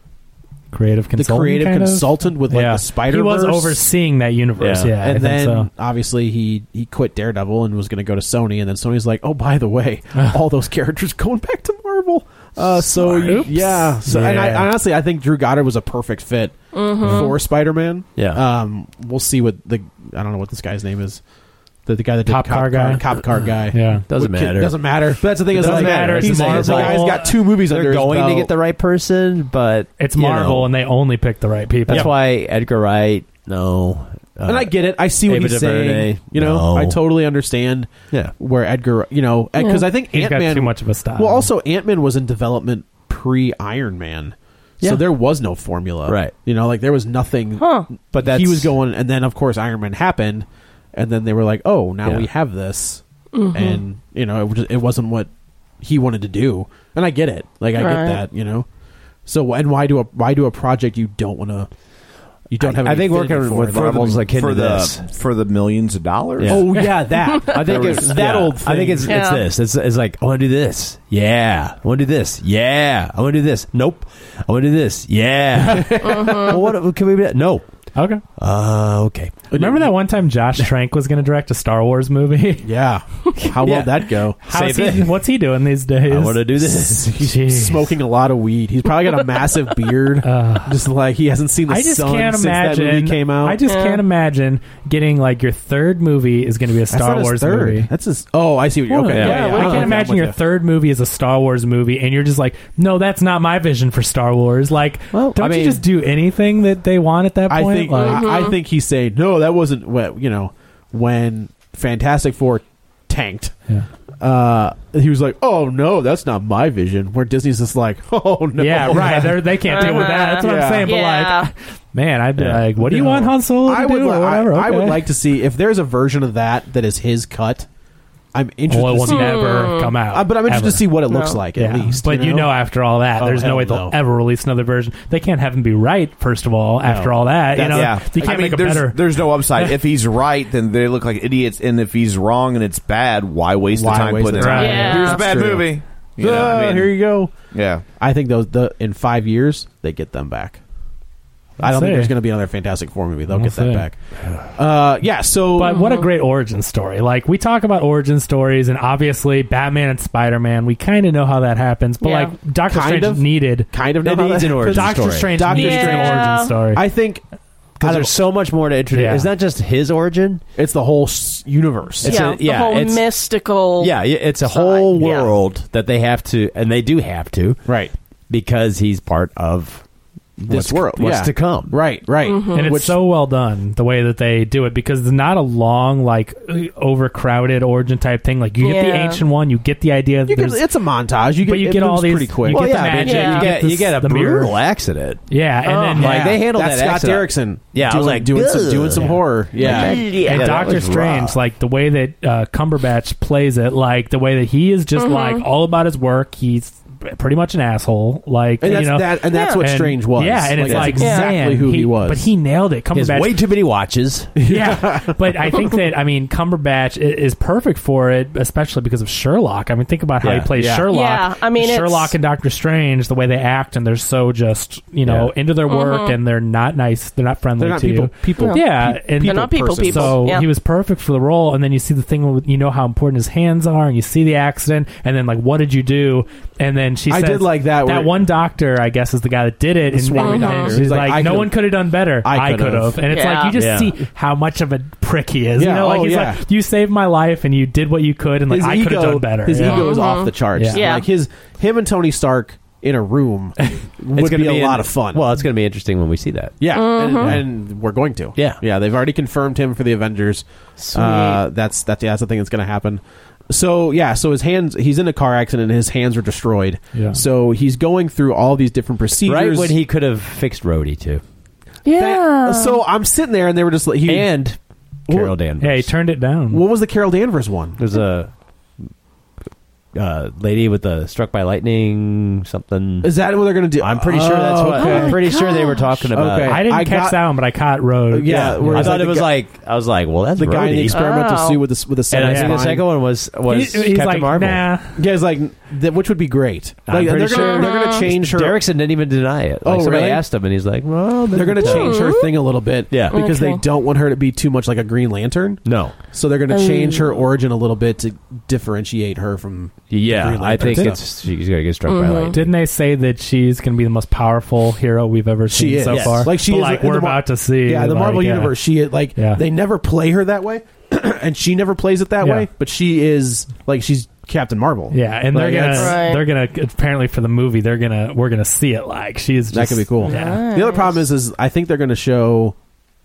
creative the consultant. creative kind of? consultant with like Yeah. the Spider-Verse. He was overseeing that universe. Yeah, I and think then so. obviously he he quit Daredevil and was going to go to Sony, and then Sony's like, oh, by the way, all those characters going back to Marvel. Uh, so you, Oops. yeah, so and I, Yeah. honestly, I think Drew Goddard was a perfect fit Mhm. for Spider-Man. Yeah. um, we'll see what the I don't know what this guy's name is. The, the guy that did Cop cop car guy? cop car guy. Yeah. Doesn't What kid- matter. Doesn't matter. But that's the thing. It Is doesn't like, matter. It's He's, Marvel. the guy's got two movies under They're his going to belt. get the right person, but It's you Marvel, know, and they only pick the right people. that's why Edgar Wright. No, uh, And I get it. I see what Ava he's DuVernay, saying. You know, no. I totally understand. Yeah. where Edgar, you know, because Yeah. I think He's Ant got Man too much of a style. Well, also Ant Man was in development pre Iron Man, so Yeah. there was no formula, Right. You know, like there was nothing. Huh. But that's he was going, and then of course Iron Man happened, and then they were like, oh, now Yeah. we have this, and you know, it, was- it wasn't what he wanted to do, and I get it. Like I Right. get that, you know. So and why do a why do a project you don't want to? You don't have. I any think affinity working for with it? Marvel's like for into the this. for the millions of dollars. Yeah. Oh yeah, that. I think There it's was that that old. old I think it's thing. it's Yeah. this. It's it's like I want to do this. Yeah, I want to do this. Yeah, I want to do this. Nope. I want to do this. Yeah. Well, what can we do? No. Okay. Uh, okay. Remember that one time Josh Trank was going to direct a Star Wars movie? Yeah. How Yeah. will that go? How's Same he, thing. what's he doing these days? I want to do this. Jeez. Smoking a lot of weed. He's probably got a massive beard. just like he hasn't seen the I just sun can't since imagine. that movie came out. I just Yeah. can't imagine getting like your third movie is going to be a That's Star not his Wars third. movie. That's his. Oh, I see what you're. Okay, yeah, yeah, yeah, I I'm can't with imagine you. your third movie is a Star Wars movie, and you're just like, no, that's not my vision for Star Wars. Like, Well, don't I you mean- just do anything that they want at that I point? think. like, I, I think he's saying no. That wasn't what you know when Fantastic Four tanked. Yeah. Uh, he was like, "Oh no, that's not my vision." Where Disney's just like, "Oh no, yeah, right. They're, they can't deal with that. That's what Yeah. I'm saying. But Yeah. like, man, I'd be Yeah. like, what do you No. want Han Solo to I would, do li- or whatever? I, I would Okay. like to see if there's a version of that that is his cut. I'm interested. Well, it to will see never come out. Uh, but I'm interested ever. to see what it looks No. like Yeah. at least. But you know, after all that, Oh, there's no hell way they'll no. ever release another version. They can't have him be right, first of all, after all that. You That's- know, yeah. you can't I mean, make a there's, better. there's no upside. If he's right, then they look like idiots, and if he's wrong and it's bad, why waste Why the time waste putting the it time? out? Yeah. Here's a That's bad true. movie. You know, Ah, I mean, here you go. yeah. I think those the in five years they get them back. I don't We'll think see. there's going to be another Fantastic Four movie. They'll We'll get that see. back. Uh, yeah. So, But what a great origin story. Like, we talk about origin stories, and obviously Batman and Spider-Man, we kind of know how that happens. But, Yeah. like, Doctor Kind Strange of. needed... kind of It know how needs that- an origin Doctor story. Strange Doctor needs Strange. an origin story. I think Because there's so much more to introduce. Yeah. It's not just his origin. it's the whole s- universe. It's yeah, a- the yeah, whole it's- mystical. Yeah, yeah, it's a side, whole yeah. world that they have to, and they do have to, right. because he's part of This what's, world. what's yeah. to come. Right. Right. and it's Which- so well done the way that they do it, because it's not a long, like, overcrowded origin type thing. Like, you get the Yeah. ancient one, you get the idea that you get, there's... it's a montage. You get, But you it get all moves these- pretty quick. you Well, get the yeah, I mean, magic, you, you get, get you get a the mirror. brutal accident. Yeah, and Oh. then... Like, yeah. they handled That's that Scott accident. Derrickson. Yeah, I doing, was like, doing some "Ugh." doing some Yeah. horror. Yeah. And Yeah, that Doctor was Strange, rough. like the way that uh, Cumberbatch plays it, like the way that he is just like all about his work. He's pretty much an asshole. Like, And that's you know, that, and that's Yeah. what and- Strange was. Yeah, and it's that's like exactly man, who he, was. But he nailed it. He has Cumberbatch. way too many watches. yeah, but I think that I mean Cumberbatch i- is perfect for it, especially because of Sherlock. I mean, think about how Yeah. he plays Yeah. Sherlock. Yeah, I mean, it's- Sherlock and Doctor Strange, the way they act, and they're so just you know Yeah. into their work, and they're not nice. They're not friendly They're not to people. you. People. Yeah, pe- and They're not people persons. people. so Yeah. he was perfect for the role, and then you see the thing with you know how important his hands are, and you see the accident, and then like what did you do? And then she I says, did like that That where- one doctor, I guess, is the guy that did it. The and, Swami and doctor. she's He's like, like, I no could've- one could have done better. I I could've. could have, and it's Yeah. like you just Yeah. see how much of a prick he is. Yeah, You know, like oh, he's yeah. like, you saved my life, and you did what you could, and like his I could have ego, done better. His yeah. ego is off the charts. Yeah. Yeah. Like his him and Tony Stark in a room would It's gonna be, a in- lot of fun. Well, it's going to be interesting when we see that. yeah, and, and we're going to. Yeah. yeah. They've already confirmed him for the Avengers. Sweet. Uh, that's that's yeah, that's the thing that's going to happen. So yeah, so his hands. He's in a car accident. and his hands are destroyed. Yeah. So he's going through all these different procedures. Right when he could have fixed Rhodey too, yeah. That- so I'm sitting there, and they were just like, he, and Carol Danvers. Yeah, he turned it down. What was the Carol Danvers one? There's a uh, lady with a struck by lightning something. Is that what they're going to do? I'm pretty sure that's what. okay. I'm pretty sure they were talking about. Okay. I didn't I catch got- that one, but I caught Road. Yeah, I whereas, thought like, it the was guy- like I was like, well, that's the guy in the Rhodey. experimental Oh. suit with the with the And I seven think the spine. second one was was He- he's Captain like, Marvel. nah. Yeah, it's like that, which would be great. I'm Like, pretty they're gonna, sure- they're going to change her. Derrickson didn't even deny it. Like, Oh, somebody really? asked him, and he's like, "Well, They're going to change her thing a little bit, Yeah. because Okay. they don't want her to be too much like a Green Lantern. no." So they're going to change her origin a little bit to differentiate her from. Yeah, Green I Lantern think stuff. it's she's gonna get struck by lightning. Didn't they say that she's going to be the most powerful hero we've ever seen She is so Yes. far? Like she But, is like in we're the Mar- about to see. Yeah, the like, Marvel yeah. universe. She is like Yeah. they never play her that way, and she never plays it that Yeah. way. But she is like she's Captain Marvel. Yeah, and they're Like, gonna that's- Right. they're gonna apparently for the movie they're gonna we're gonna see it like she is. Just, that could be cool. Yeah. The other problem is, is I think they're going to show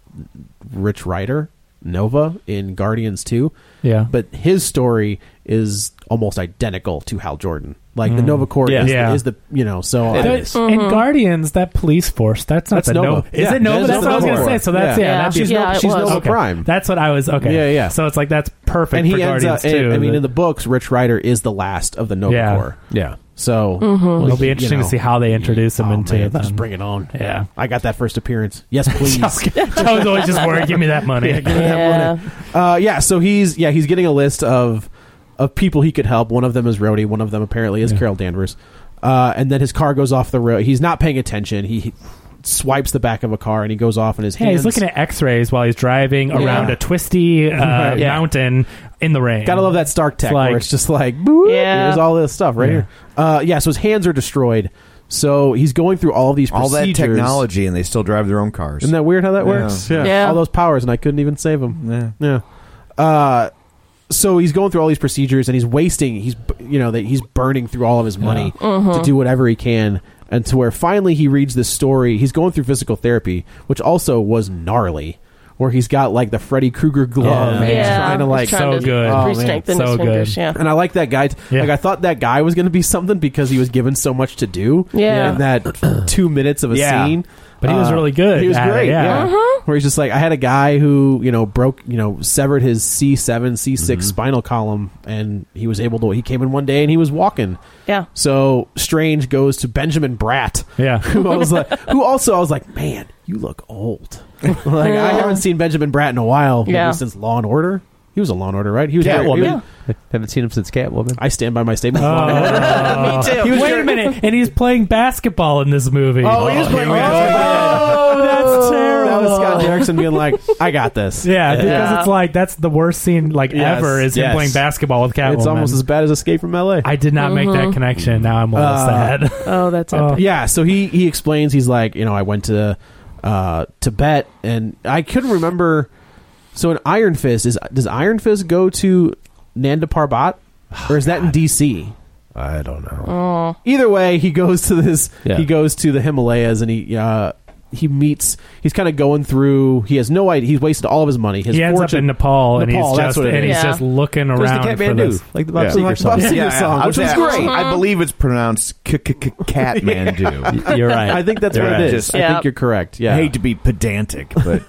Rich Rider Nova in Guardians two. Yeah. But his story is almost identical to Hal Jordan. Like the Nova Corps Yeah. is, Yeah. The, is the you know so It I- is. In Guardians, that police force, that's not That's the Nova. Nova. Is Yeah, it Nova? that is That's the what I was Nova going to say. Corps. So that's, yeah, Yeah. that'd be, She's Yeah, no, it she's was. Nova okay. Prime. That's what I was, okay. Yeah, yeah. So it's like, that's perfect And he for ends Guardians up. too. I mean, that- in the books, Rich Rider is the last of the Nova Yeah. Corps. Yeah. So It'll be you interesting know. to see how they introduce him Oh, into man, them. just bring it on. Yeah. I got that first appearance. Yes, please. I was always just worried, give me that money. Yeah. Uh, yeah, so he's yeah he's getting a list of of people he could help. One of them is Rhodey. One of them apparently is Yeah. Carol Danvers. Uh, and then his car goes off the road. He's not paying attention. He, he swipes the back of a car and he goes off in his Yeah, hands. he's looking at X-rays while he's driving around Yeah. a twisty uh, Yeah. mountain in the rain. Gotta love that Stark tech It's like- where it's just like, boop, Yeah. here's all this stuff right Yeah. here. Uh, yeah, so his hands are destroyed. So he's going through all of these All that procedures. technology, and they still drive their own cars. Isn't that weird how that Yeah. works? Yeah. Yeah. All those powers, and I couldn't even save him. Yeah. Yeah. Uh, so he's going through all these procedures, and he's wasting. He's you know that he's burning through all of his money to do whatever he can, and to where finally he reads this story. He's going through physical therapy, which also was gnarly, where he's got like the Freddy Krueger glove, Yeah. and he's Yeah. trying to He's like. trying so to good. Oh, man. re-strengthen So his good. fingers. Yeah. And I like that guy. Yeah. Like I thought that guy was going to be something because he was given so much to do. Yeah. In that two minutes of a Yeah. scene. But he was Uh, really good He was at it, great. yeah. Yeah. Uh-huh. Where he's just like, I had a guy who you know broke, you know, severed his C seven, C six Mm-hmm. spinal column, and he was able to. He came in one day and he was walking. Yeah. So Strange goes to Benjamin Bratt. Yeah. Who I was like, who also I was like, man, you look old. Like I haven't seen Benjamin Bratt in a while. maybe Yeah. Since Law and Order. He was a Law and Order, right? He was Catwoman. he was- Yeah. Haven't seen him since Catwoman. I stand by my statement. Oh. Law and Order. Me too. He was Wait very- a minute, and he's playing basketball in this movie. Oh, he was playing here we go. basketball. Oh, that's terrible. That was Scott Derrickson being like, I got this. Yeah, because Yeah. it's like that's the worst scene like Yes, ever is him yes. playing basketball with Catwoman. It's almost as bad as Escape from L A. I did not make that connection. Now I'm a little Uh, sad. Oh, that's Oh. epic. Yeah, so he he explains he's like, you know, I went to uh, Tibet and I couldn't remember. So in Iron Fist, is does Iron Fist go to Nanda Parbat or is that in D C? I don't know. Oh. Either way, he goes to this. Yeah. He goes to the Himalayas and he uh, he meets. He's kind of going through. He has no idea. He's wasted all of his money. His He ends fortune, up in Nepal, and Nepal, he's that's just what it and is. he's Yeah. just looking Goes to around for Kathmandu, this. like the Bob Yeah. Seger Like song. Bob Seger Yeah, song, I which was was at- great. I believe it's pronounced k- k- k- Catmandu. You're right. I think that's You're what right. it is. I Yeah. think you're correct. Yeah, I hate to be pedantic, but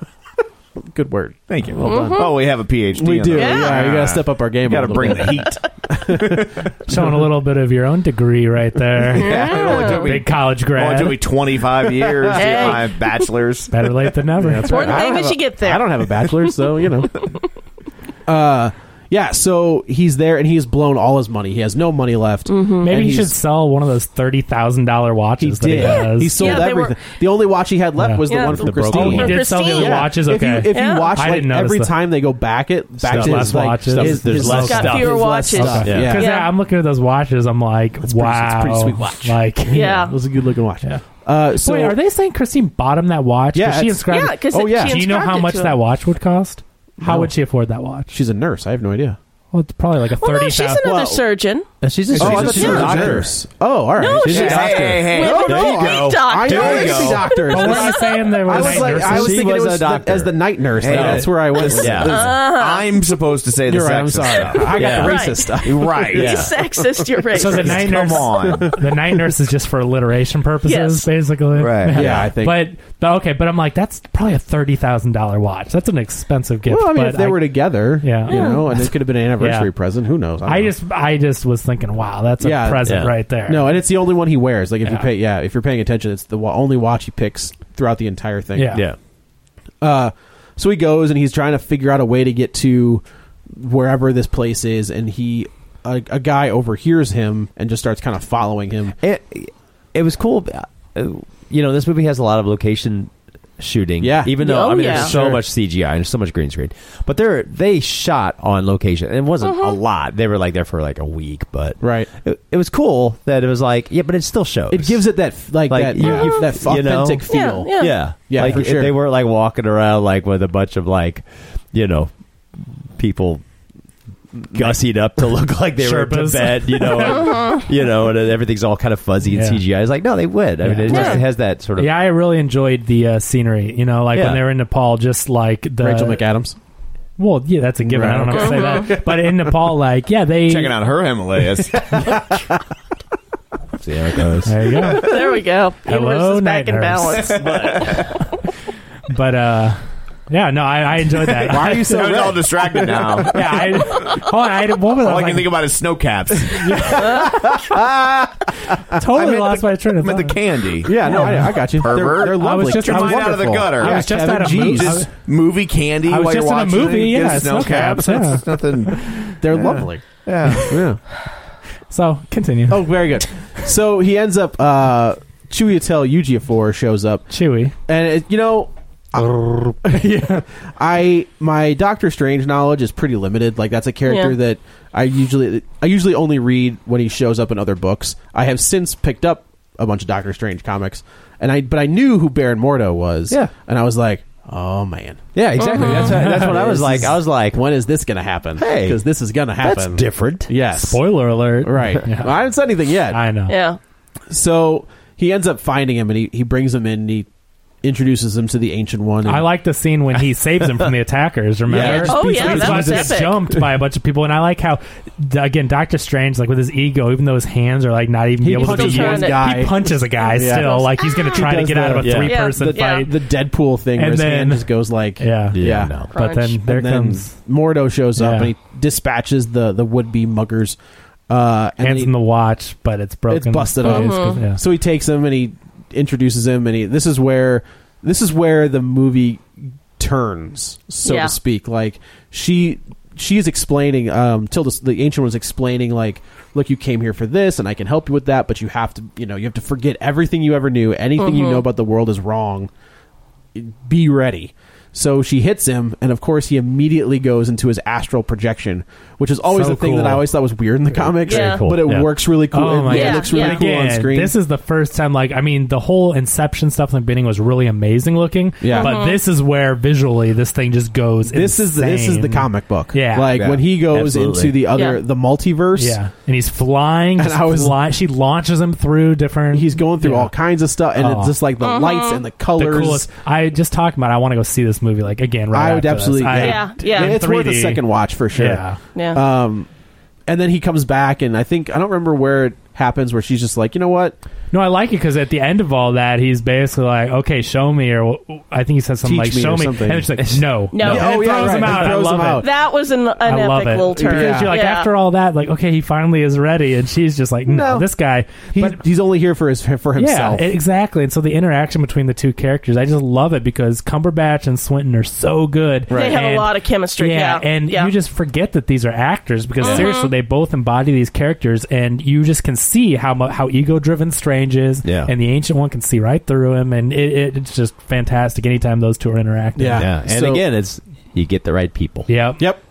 good word. thank you. Well done. Oh, we have a P H D. We on do. that. Yeah, you got to step up our game. Got a to little bring bit. the heat. Showing a little bit of your own degree right there. Yeah, it only took me- Big college Well, it grad. took me twenty-five years to Hey. get my bachelor's. Better late than never. That's right. Important I thing don't is have you a- get there. I don't have a bachelor's, so you know. Uh, yeah. So he's there, and he's blown all his money. He has no money left. Mm-hmm. Maybe And he he's- should sell one of those thirty thousand dollar He watches that did. he has. He sold Yeah, they were- everything. The only watch he had left Yeah. was the Yeah, one from the broken Christine. Oh, he For did sell the other Christine. watches. If Okay. you, if Yeah. you watch I like didn't notice every that. time they go back it back Stuff. to Less his, like, watches. stuff, There's his- less his- stuff. Got fewer his less watches. stuff. Okay. Yeah. Because Yeah. I'm looking at those watches. I'm like, pretty- wow, it's a pretty sweet watch. Like, Yeah. It was a good looking watch. Yeah. Uh, so wait, are they saying Christine bought him that watch? 'Cause Yeah, she it's- inscribed. Yeah, 'cause Oh, it- yeah. she Do you know how inscribed it much to that him. watch would cost? How No. would she afford that watch? she's a nurse. I have no idea. Well, it's probably like a Well, thirty no, she's thousand. another Well, surgeon. She's a, Oh, I thought she's she a was a doctor. nurse. Oh, all right. No, she's she's a doctor. Hey, hey, hey. Women there you only go. I doctors. know There you it's the go. doctors. But was he saying there were I was night like, nurses? I was She thinking was it a was doctor. the, as the night nurse. Hey, that's where I went. Yeah. Listen, I'm supposed to say the You're right. I'm sexist sorry. stuff. I got Yeah. the Right. racist stuff. Right. Yeah. He's sexist. You're racist. So the night Come nurse, on. the night nurse is just for alliteration purposes, Yes. basically. Right. Yeah, I think. But, but okay, but I'm like, that's probably a thirty thousand dollar watch. That's an expensive gift. Well, I mean, but if they were together, Yeah. you know, and it could have been an anniversary Yeah. present. Who knows? don't I know. just, I just was thinking, wow, that's a Yeah. present Yeah. right there. no, and it's the only one he wears. Like if you Yeah. pay, yeah, if you're paying attention, it's the wa- only watch he picks throughout the entire thing. Yeah. Yeah. Uh, so he goes and he's trying to figure out a way to get to wherever this place is, and he a, a guy overhears him and just starts kind of following him. It, it was cool. Uh, You know, this movie has a lot of location shooting. Yeah. Even though, Oh, I mean, yeah. there's so Sure. much C G I and so much green screen. But they're, they shot on location. And it wasn't Uh-huh. a lot. They were like there for like a week. But Right. it, it was cool that it was like, yeah, but it still shows. It gives it that f- like, Like, that yeah. you- that You know? authentic feel. Yeah, Yeah. Yeah, like, for if sure. they weren't like walking around like with a bunch of like, you know, people gussied up to look like they were to Sherpas. bed, you know, and, you know, and everything's all kind of fuzzy and Yeah. C G I. It's like, no, they would. I mean, it, Yeah. just, it has that sort of. Yeah, I really enjoyed the uh, scenery. You know, like Yeah. when they were in Nepal, just like the Rachel McAdams. Well, yeah, that's a given. Right. I don't have to say that. But in Nepal, like, yeah, they Checking out her Himalayas. See how it goes. There you go. There we go. Hello, Universe is night back in nurse. balance. But But uh, yeah, no, I, I enjoyed that. Why are you so I was red? all distracted now. Yeah, I, hold on, I what was I All I like, can think about is snow caps. totally I meant lost the- my train I of meant the thought. candy. Yeah, no, I, I got you. They're, Pervert. they're I was lovely. just- They're I was Mine out of the wonderful. gutter. I Yeah, was just Kevin at a G's. movie. Just movie candy I was while just you're in a watching movie, it. Get yeah, a snow snow caps, caps. yeah. It's nothing. They're Yeah. lovely. Yeah. Yeah. So continue. Oh, very good. So he ends up. Uh, Chiwetel Ejiofor shows up, Chewy. and it, you know, yeah, I my Doctor Strange knowledge is pretty limited. Like that's a character Yeah. that I usually I usually only read when he shows up in other books. I have since picked up a bunch of Doctor Strange comics, and I but I knew who Baron Mordo was. Yeah. and I was like, oh man, Yeah, exactly. That's what, that's what I was This like. is- I was like, when is this going to happen? Hey, because this is going to happen. that's different. Yes, Spoiler alert. right. Yeah. Well, I haven't said anything yet. I know. yeah. So he ends up finding him, and he, he brings him in, and he introduces him to the Ancient One. And I like the scene when he saves him from the attackers. Remember? Yeah, just Oh, beats- yeah, He's that about was to get epic. jumped by a bunch of people, and I like how, d- again, Doctor Strange, like with his ego, even though his hands are like not even He be able to be punches used, one guy. he punches a guy Yeah. still, like he's going to try to does get out of a the- yeah. three-person the, fight. the Deadpool thing, where And his hand then- just goes like, yeah. yeah. no. But then Crunch. there and then comes Mordo shows up, Yeah. and he dispatches the the would be muggers. Uh, and hands he- in the watch, but it's broken. It's busted It's up. cause- yeah. So he takes him and he introduces him, and he this is where this is where the movie turns, so Yeah. to speak. Like she she is explaining, um, Tilda, the Ancient One is explaining, like, look, you came here for this, and I can help you with that, but you have to, you know, you have to forget everything you ever knew. Anything you know about the world is wrong. Be ready. So she hits him, and of course he immediately goes into his astral projection, which is always So the thing that cool. I always thought was weird in the comics, Very cool. but it Yeah. works really cool. Oh it my it God. looks really Yeah. cool on Again, screen. this is the first time, like, I mean, the whole Inception stuff in the beginning was really amazing looking. Yeah. But this is where visually this thing just goes. this is the, this is the insane. comic book. Yeah. like Yeah. when he goes Absolutely. into the other Yeah. the multiverse. Yeah, and he's flying. And Just I was- fly, she launches him through different. He's going through yeah. all kinds of stuff, and Oh. it's just like the lights and the colors. the coolest. I just talked about. I want to go see this movie. Like again, right I would after absolutely, this. I- Yeah, yeah. in it's worth a three D. second watch for sure. Yeah. Yeah. Um, and then he comes back, and I think I don't remember where it happens, where she's just like, you know what? No, I like it because at the end of all that, he's basically like, "Okay, show me," or I think he says something Teach like, me "Show or me," something. and it's like, "No, No. Yeah, And oh, it yeah, throws right. him It out. throws I him love out. it. That was an, an I love epic it little turn. because you're like, yeah. after all that, like, okay, he finally is ready, and she's just like, "No, No. this guy." He, But he's only here for his for himself. yeah, exactly. And so the interaction between the two characters, I just love it because Cumberbatch and Swinton are so good. They have a And- lot of chemistry. Yeah, Yeah, and yeah. you just forget that these are actors because Mhm. seriously, they both embody these characters, and you just can see how mu- how ego driven Strange is, Yeah. and the Ancient One can see right through him, and it, it, it's just fantastic anytime those two are interacting. Yeah. Yeah, and So- again, it's you get the right people. Yep. Yep.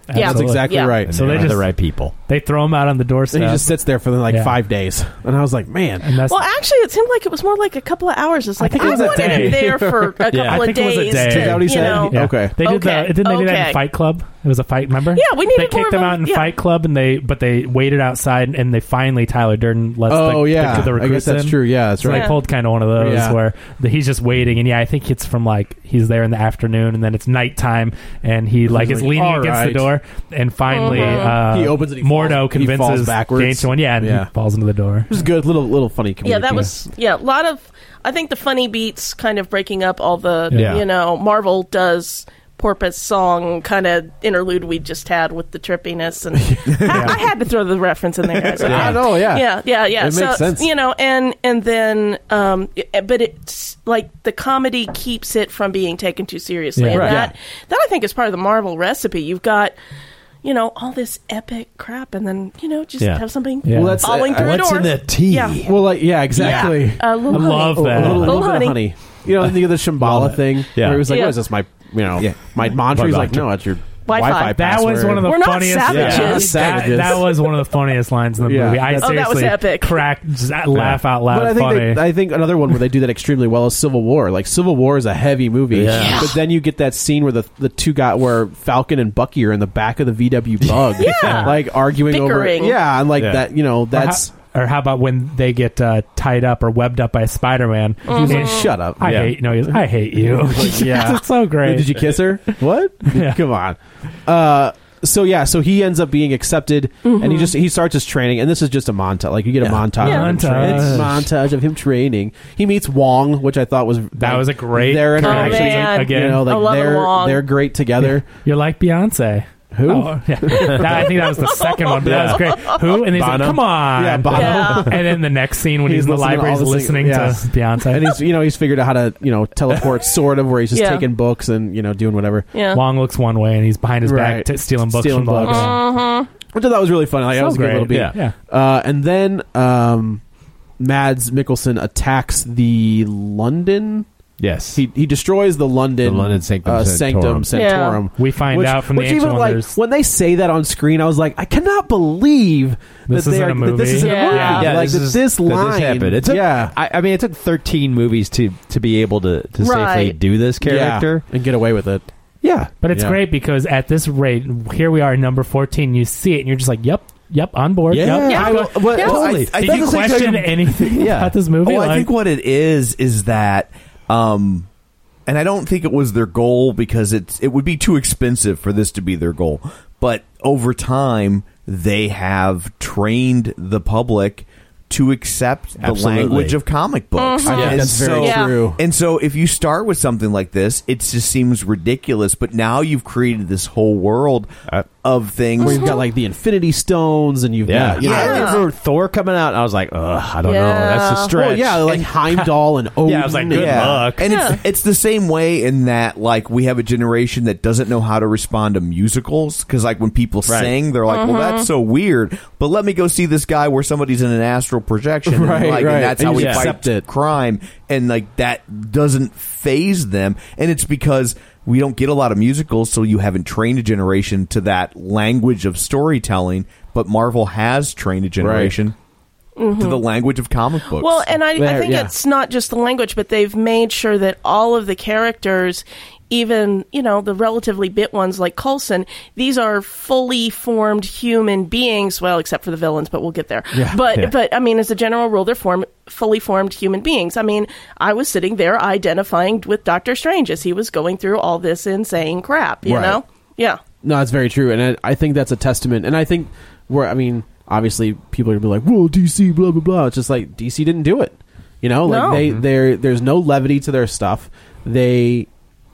Yeah. That's exactly Yeah. right. And So they're they not just- the right people. They throw him out on the And doorstep. he just sits there for like Yeah. five days, and I was like, man. and that's Well, actually, it seemed like it was more like a couple of hours. It's like think I, it was a wanted day. him there for a couple I of think it was a days. day. To, Is that what he you said? know, Yeah. Okay. They did Okay. that. Didn't they do that Okay. in Fight Club? It was a fight. Remember? Yeah, we needed They more kicked of him a- out in yeah. Fight Club, and they but they waited outside, and they finally Tyler Durden lets Oh the, yeah, the, the I recruits guess that's in. true. Yeah, that's So right. they pulled kind of one of those Yeah. where the, he's just waiting, and yeah, I think it's from like he's there in the afternoon, and then it's nighttime, and he like is like, leaning "All against right." the door, and finally uh, He opens it, he Mordo falls- he falls convinces backwards. the Ancient One, yeah, and Yeah. he falls into the door. It was good, little little funny. Comedic Yeah, that piece. was yeah a lot of. I think the funny beats kind of breaking up all the Yeah. you know Marvel does. Porpoise song kind of interlude we just had with the trippiness, and I, I had to throw the reference in there. Guys. Yeah, I know, yeah. yeah, yeah, yeah. It so makes sense. you know, and and then, um, it- but it's like the comedy keeps it from being taken too seriously, Yeah. and Right. that that I think is part of the Marvel recipe. You've got. You know, all this epic crap, and then, you know, just Yeah. have something Yeah. Well, that's- falling uh, through What's a door. in the tea? Yeah. Well, like yeah, exactly. A little I honey. love A that. little, Little little bit honey. of honey. You know, the, the Shambhala thing. Yeah. Where he was like, Yeah. "What is this? My, you know, Yeah. my mantra." He's like, mantra. "No, it's your Wi-Fi. Wi-Fi." That was password. one of the We're not funniest. savages. Yeah. Not That, savages. that was one of the funniest lines in the Yeah. movie. I That's- Oh, that was seriously epic. cracked, just laugh out loud. But I think funny. they, I think another one where they do that extremely well is Civil War. Like Civil War is a heavy movie, Yeah. but then you get that scene where the the two got where Falcon and Bucky are in the back of the V W Bug, Yeah. like arguing Bickering. over, yeah, and like Yeah. that. You know, Or that's how, or how about when they get uh, tied up or webbed up by Spider-Man? he's like, shut up. I Yeah. hate no. He's, I hate you. yeah. it's so great. Did you kiss her? What? Yeah. Come on. Uh, so yeah, so he ends up being accepted, and he just he starts his training, and this is just a montage. Like you get a Yeah. montage, Yeah. of him training. Montage. It's montage of him training. He meets Wong, which I thought was That like, was a great their Oh, interaction. man. again. You know, I like love they're Wong. they're great together. You're like Beyonce. Who? Oh, yeah. That- I think that was the second one, but that was great. Who? And he's like, Bono? "Come on!" Yeah, Bono. Yeah. And then the next scene when he's, He's in the listening to library, all he's the listening sing- yeah. to Beyonce. And he's you know he's figured out how to you know teleport sort of where he's just Yeah. taking books and you know doing whatever. Yeah. Wong looks one way, and he's behind his Right. back t- stealing books Stealing from the books. library. Which I thought was really funny. Like So that was a good great. little beat. Yeah. Yeah. Uh, and then um, Mads Mikkelsen attacks the London. Yes. He he destroys the London, The London Sanctum uh, Sanctorum. Sanctum Yeah. Sanctorum. We find Which- out from the which Ancient even One like there's- when they say that on screen, I was like, I cannot believe This that, they isn't are, a that this movie. is in Yeah. a movie. Yeah, like that is- this that line. happened. It took, yeah, I, I mean, it took thirteen movies to to be able to, to safely Right. do this character. yeah, and get away with it. Yeah, But it's Yeah. great because at this rate, here we are, number fourteen. You see it, and you're just like, "Yep, yep, on board." Yeah. Yep. Yeah. I will- well, Yeah. well, I- Totally. I Did think you it's like- question anything Yeah. about this movie? Oh, I Like- think what it is is that, um, and I don't think it was their goal because it's it would be too expensive for this to be their goal. But over time, they have trained the public to accept the Absolutely. language of comic books. I think And that's very so- Yeah. true. And so, if you start with something like this, it just seems ridiculous. But now you've created this whole world Uh, of things. Where you've got like the Infinity Stones, and you've yeah. got you I know, remember Thor coming out, and I was like, Ugh, I don't know. Yeah. That's a stretch. well, yeah, like Heimdall and Odin. Yeah, I was like, good and- luck. And Yeah. it's it's the same way in that like we have a generation that doesn't know how to respond to musicals because like when people Right. sing, they're like, well, that's so weird. But let me go see this guy where somebody's in an astral projection, and, Right, like, right. and that's And how you we just fight accept it. crime, and like that doesn't phase them, and it's because we don't get a lot of musicals, so you haven't trained a generation to that language of storytelling. But Marvel has trained a generation to the language of comic books. Well, and I, I There, think yeah. it's not just the language, but they've made sure that all of the characters, even, you know, the relatively bit ones like Coulson, these are fully formed human beings. Well, except for the villains, but we'll get there. Yeah. But, Yeah. but I mean, as a general rule, they're form, fully formed human beings. I mean, I was sitting there identifying with Doctor Strange as he was going through all this insane crap, you Right. know? Yeah. No, it's very true, and I, I think that's a testament. And I think where I mean, obviously, people are gonna be like, "Well, D C, blah blah blah." It's just like D C didn't do it. You know, like No. they they there's no levity to their stuff. They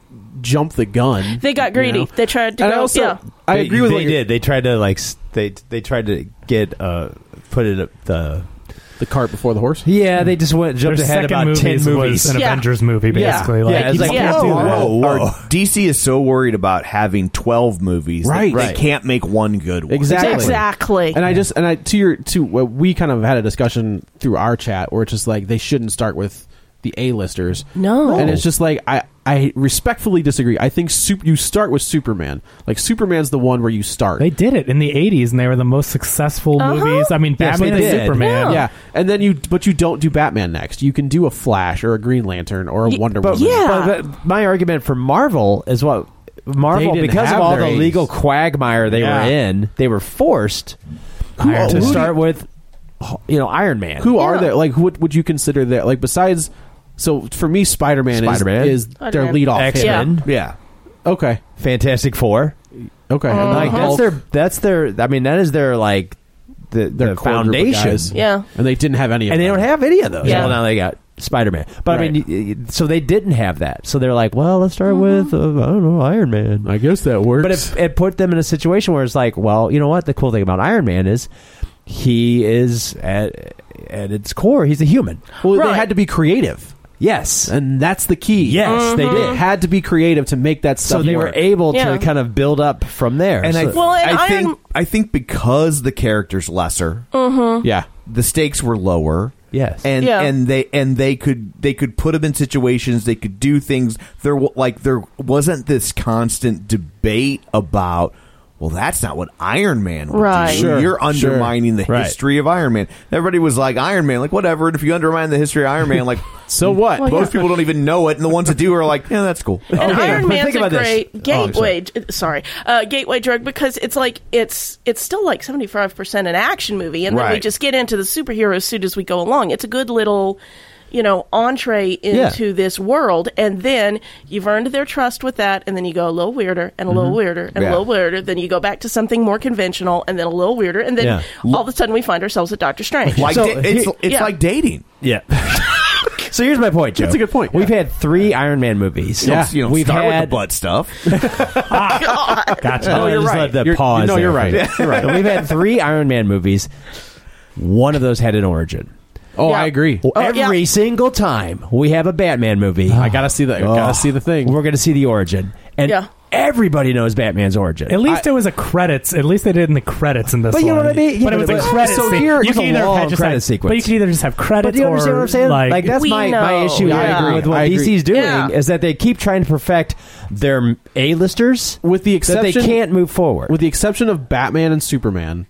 jump the gun. They got greedy. you know? They tried to And go, I also, yeah. I They- agree with they what you're- did. They tried to like s- they they tried to get uh put it up the the cart before the horse. yeah they just went jumped Their ahead second about ten movies movies. was an Yeah. Avengers movie, Yeah. basically. Yeah, Like, it's you like, can't yeah. do whoa, that. whoa, whoa. Or D C is so worried about having twelve movies Right. that they Right. can't make one good one. Exactly. Exactly. And I just and I to your to well, we kind of had a discussion through our chat where it's just like they shouldn't start with the A-listers. No. And it's just like I I respectfully disagree. I think super, you start with Superman. Like Superman's the one where you start. They did it in the eighties, and they were the most successful Uh-huh. movies. I mean, Yes, Batman they and did. Superman. yeah. yeah, and then you, but you don't do Batman next. You can do a Flash or a Green Lantern or a Ye- Wonder But, Woman. Yeah. but, but my argument for Marvel is what Marvel, They didn't because of have all their the eighties. legal quagmire they Yeah. were in, they were forced Who- to who do start you- with, you know, Iron Man. Who are Yeah. there? Like, what would you consider that? Like, besides, so for me, Spider-Man, Spider-Man. is, is their Spider-Man. lead off. X-Men, Yeah. Okay, Fantastic Four. okay, and Like then that's Hulk, their that's their. I mean, that is their like the, their the core group of foundation. guys. Yeah. and they didn't have any, of And they them. don't have any of those. Yeah. Well, now they got Spider-Man. But Right. I mean, y- y- so they didn't have that. So they're like, well, let's start with uh, I don't know, Iron Man. I guess that works. But it, it put them in a situation where it's like, well, you know what? The cool thing about Iron Man is he is at at its core, he's a human. well, Right. they had to be creative, Yes. and that's the key. Yes, they They did. had to be creative to make that So stuff. they were work. able Yeah. to kind of build up from there. And I, So- Well, and I Iron- think I think because the character's lesser, yeah. the stakes were lower. yes. And Yeah. and they and they could they could put them in situations. They could do things. There wa- like there wasn't this constant debate about. Well, that's not what Iron Man would Right. do. Sure, You're undermining the Right. history of Iron Man. Everybody was like Iron Man, like whatever. And if you undermine the history of Iron Man, like So what? Well, most people don't even know it, and the ones that do are like, yeah, that's cool. And Okay, Iron but Man's think a about this. great Oh, I'm gateway. sorry, uh, gateway drug because it's like it's it's still like seventy five percent an action movie, and then we Right. just get into the superhero suit as we go along. It's a good little, you know, entree into this world, and then you've earned their trust with that, and then you go a little weirder and a little weirder and Yeah. a little weirder. Then you go back to something more conventional, and then a little weirder, and then Yeah. all of a sudden we find ourselves at Doctor Strange. Like So da- it's here- it's yeah. like dating. yeah. So here's my point, Joe. That's a good point, We've yeah. had three Iron Man movies. Yeah. You know, We've start had with the butt stuff. Gotcha. Oh, you're right. The You're- pause. no, you're there. right. You're right. So we've had three Iron Man movies. One of those had an origin. Oh, Yeah. I agree. Oh, Every yeah. single time we have a Batman movie, I gotta see that. I Oh. gotta see the thing. we're going to see the origin, and Yeah. everybody knows Batman's origin. At least it was a credits. At least they did in the credits in this But you know one. what I mean? Yeah, but it was but- a credit. so scene. here you is can a either long have just credit have, sequence. But you can either just have credits But do you or understand what I'm saying? like, Like, that's We my, my know. issue Yeah, I with- agree. with what I agree. D C's doing Yeah. is that they keep trying to perfect their A-listers With the that exception, they can't move forward. with the exception of Batman and Superman,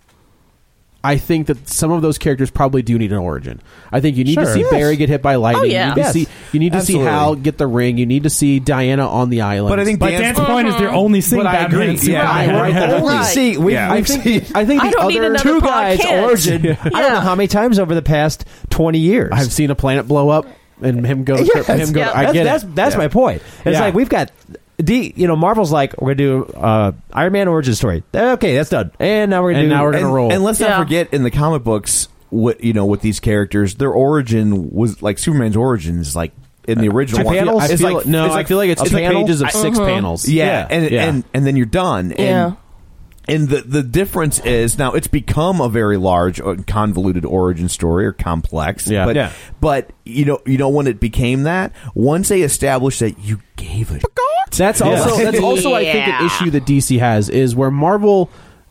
I think that some of those characters probably do need an origin. I think you need to Sure. see Yes. Barry get hit by lightning. Oh, yeah. You need to Yes. see, you need to Absolutely. see Hal get the ring. You need to see Diana on the island. But I think but Dan's- Dan's point is they're only seeing But I Batman agree. and Superman. Yeah, right. I only Right. see we, Yeah. I we've think seen I think I the don't need other another two Clark guys' Kent. origin. I don't Yeah. know how many times over the past twenty years. I've seen a planet blow up and him go. Yes. him go. Yeah. I that's, get that's, it. That's Yeah. my point. It's Yeah. like we've got D. You know, Marvel's like we're gonna do uh, Iron Man origin story. Okay, that's done. And now we're gonna And do. now we're gonna and, roll. And let's Yeah. not forget, in the comic books, what you know, with these characters, their origin was like Superman's origin is like in the original Two one. panels? I It's feel like no. it's I like- feel like it's, a two panel? pages of 6 Uh-huh. panels. Yeah, and, Yeah. and and then you're done. And, Yeah. And the the difference is now it's become a very large, uh, convoluted origin story or complex. Yeah. But Yeah. but you know you know when it became that once they established that you gave a That's also that's also I think an Yeah. issue that D C has is where Marvel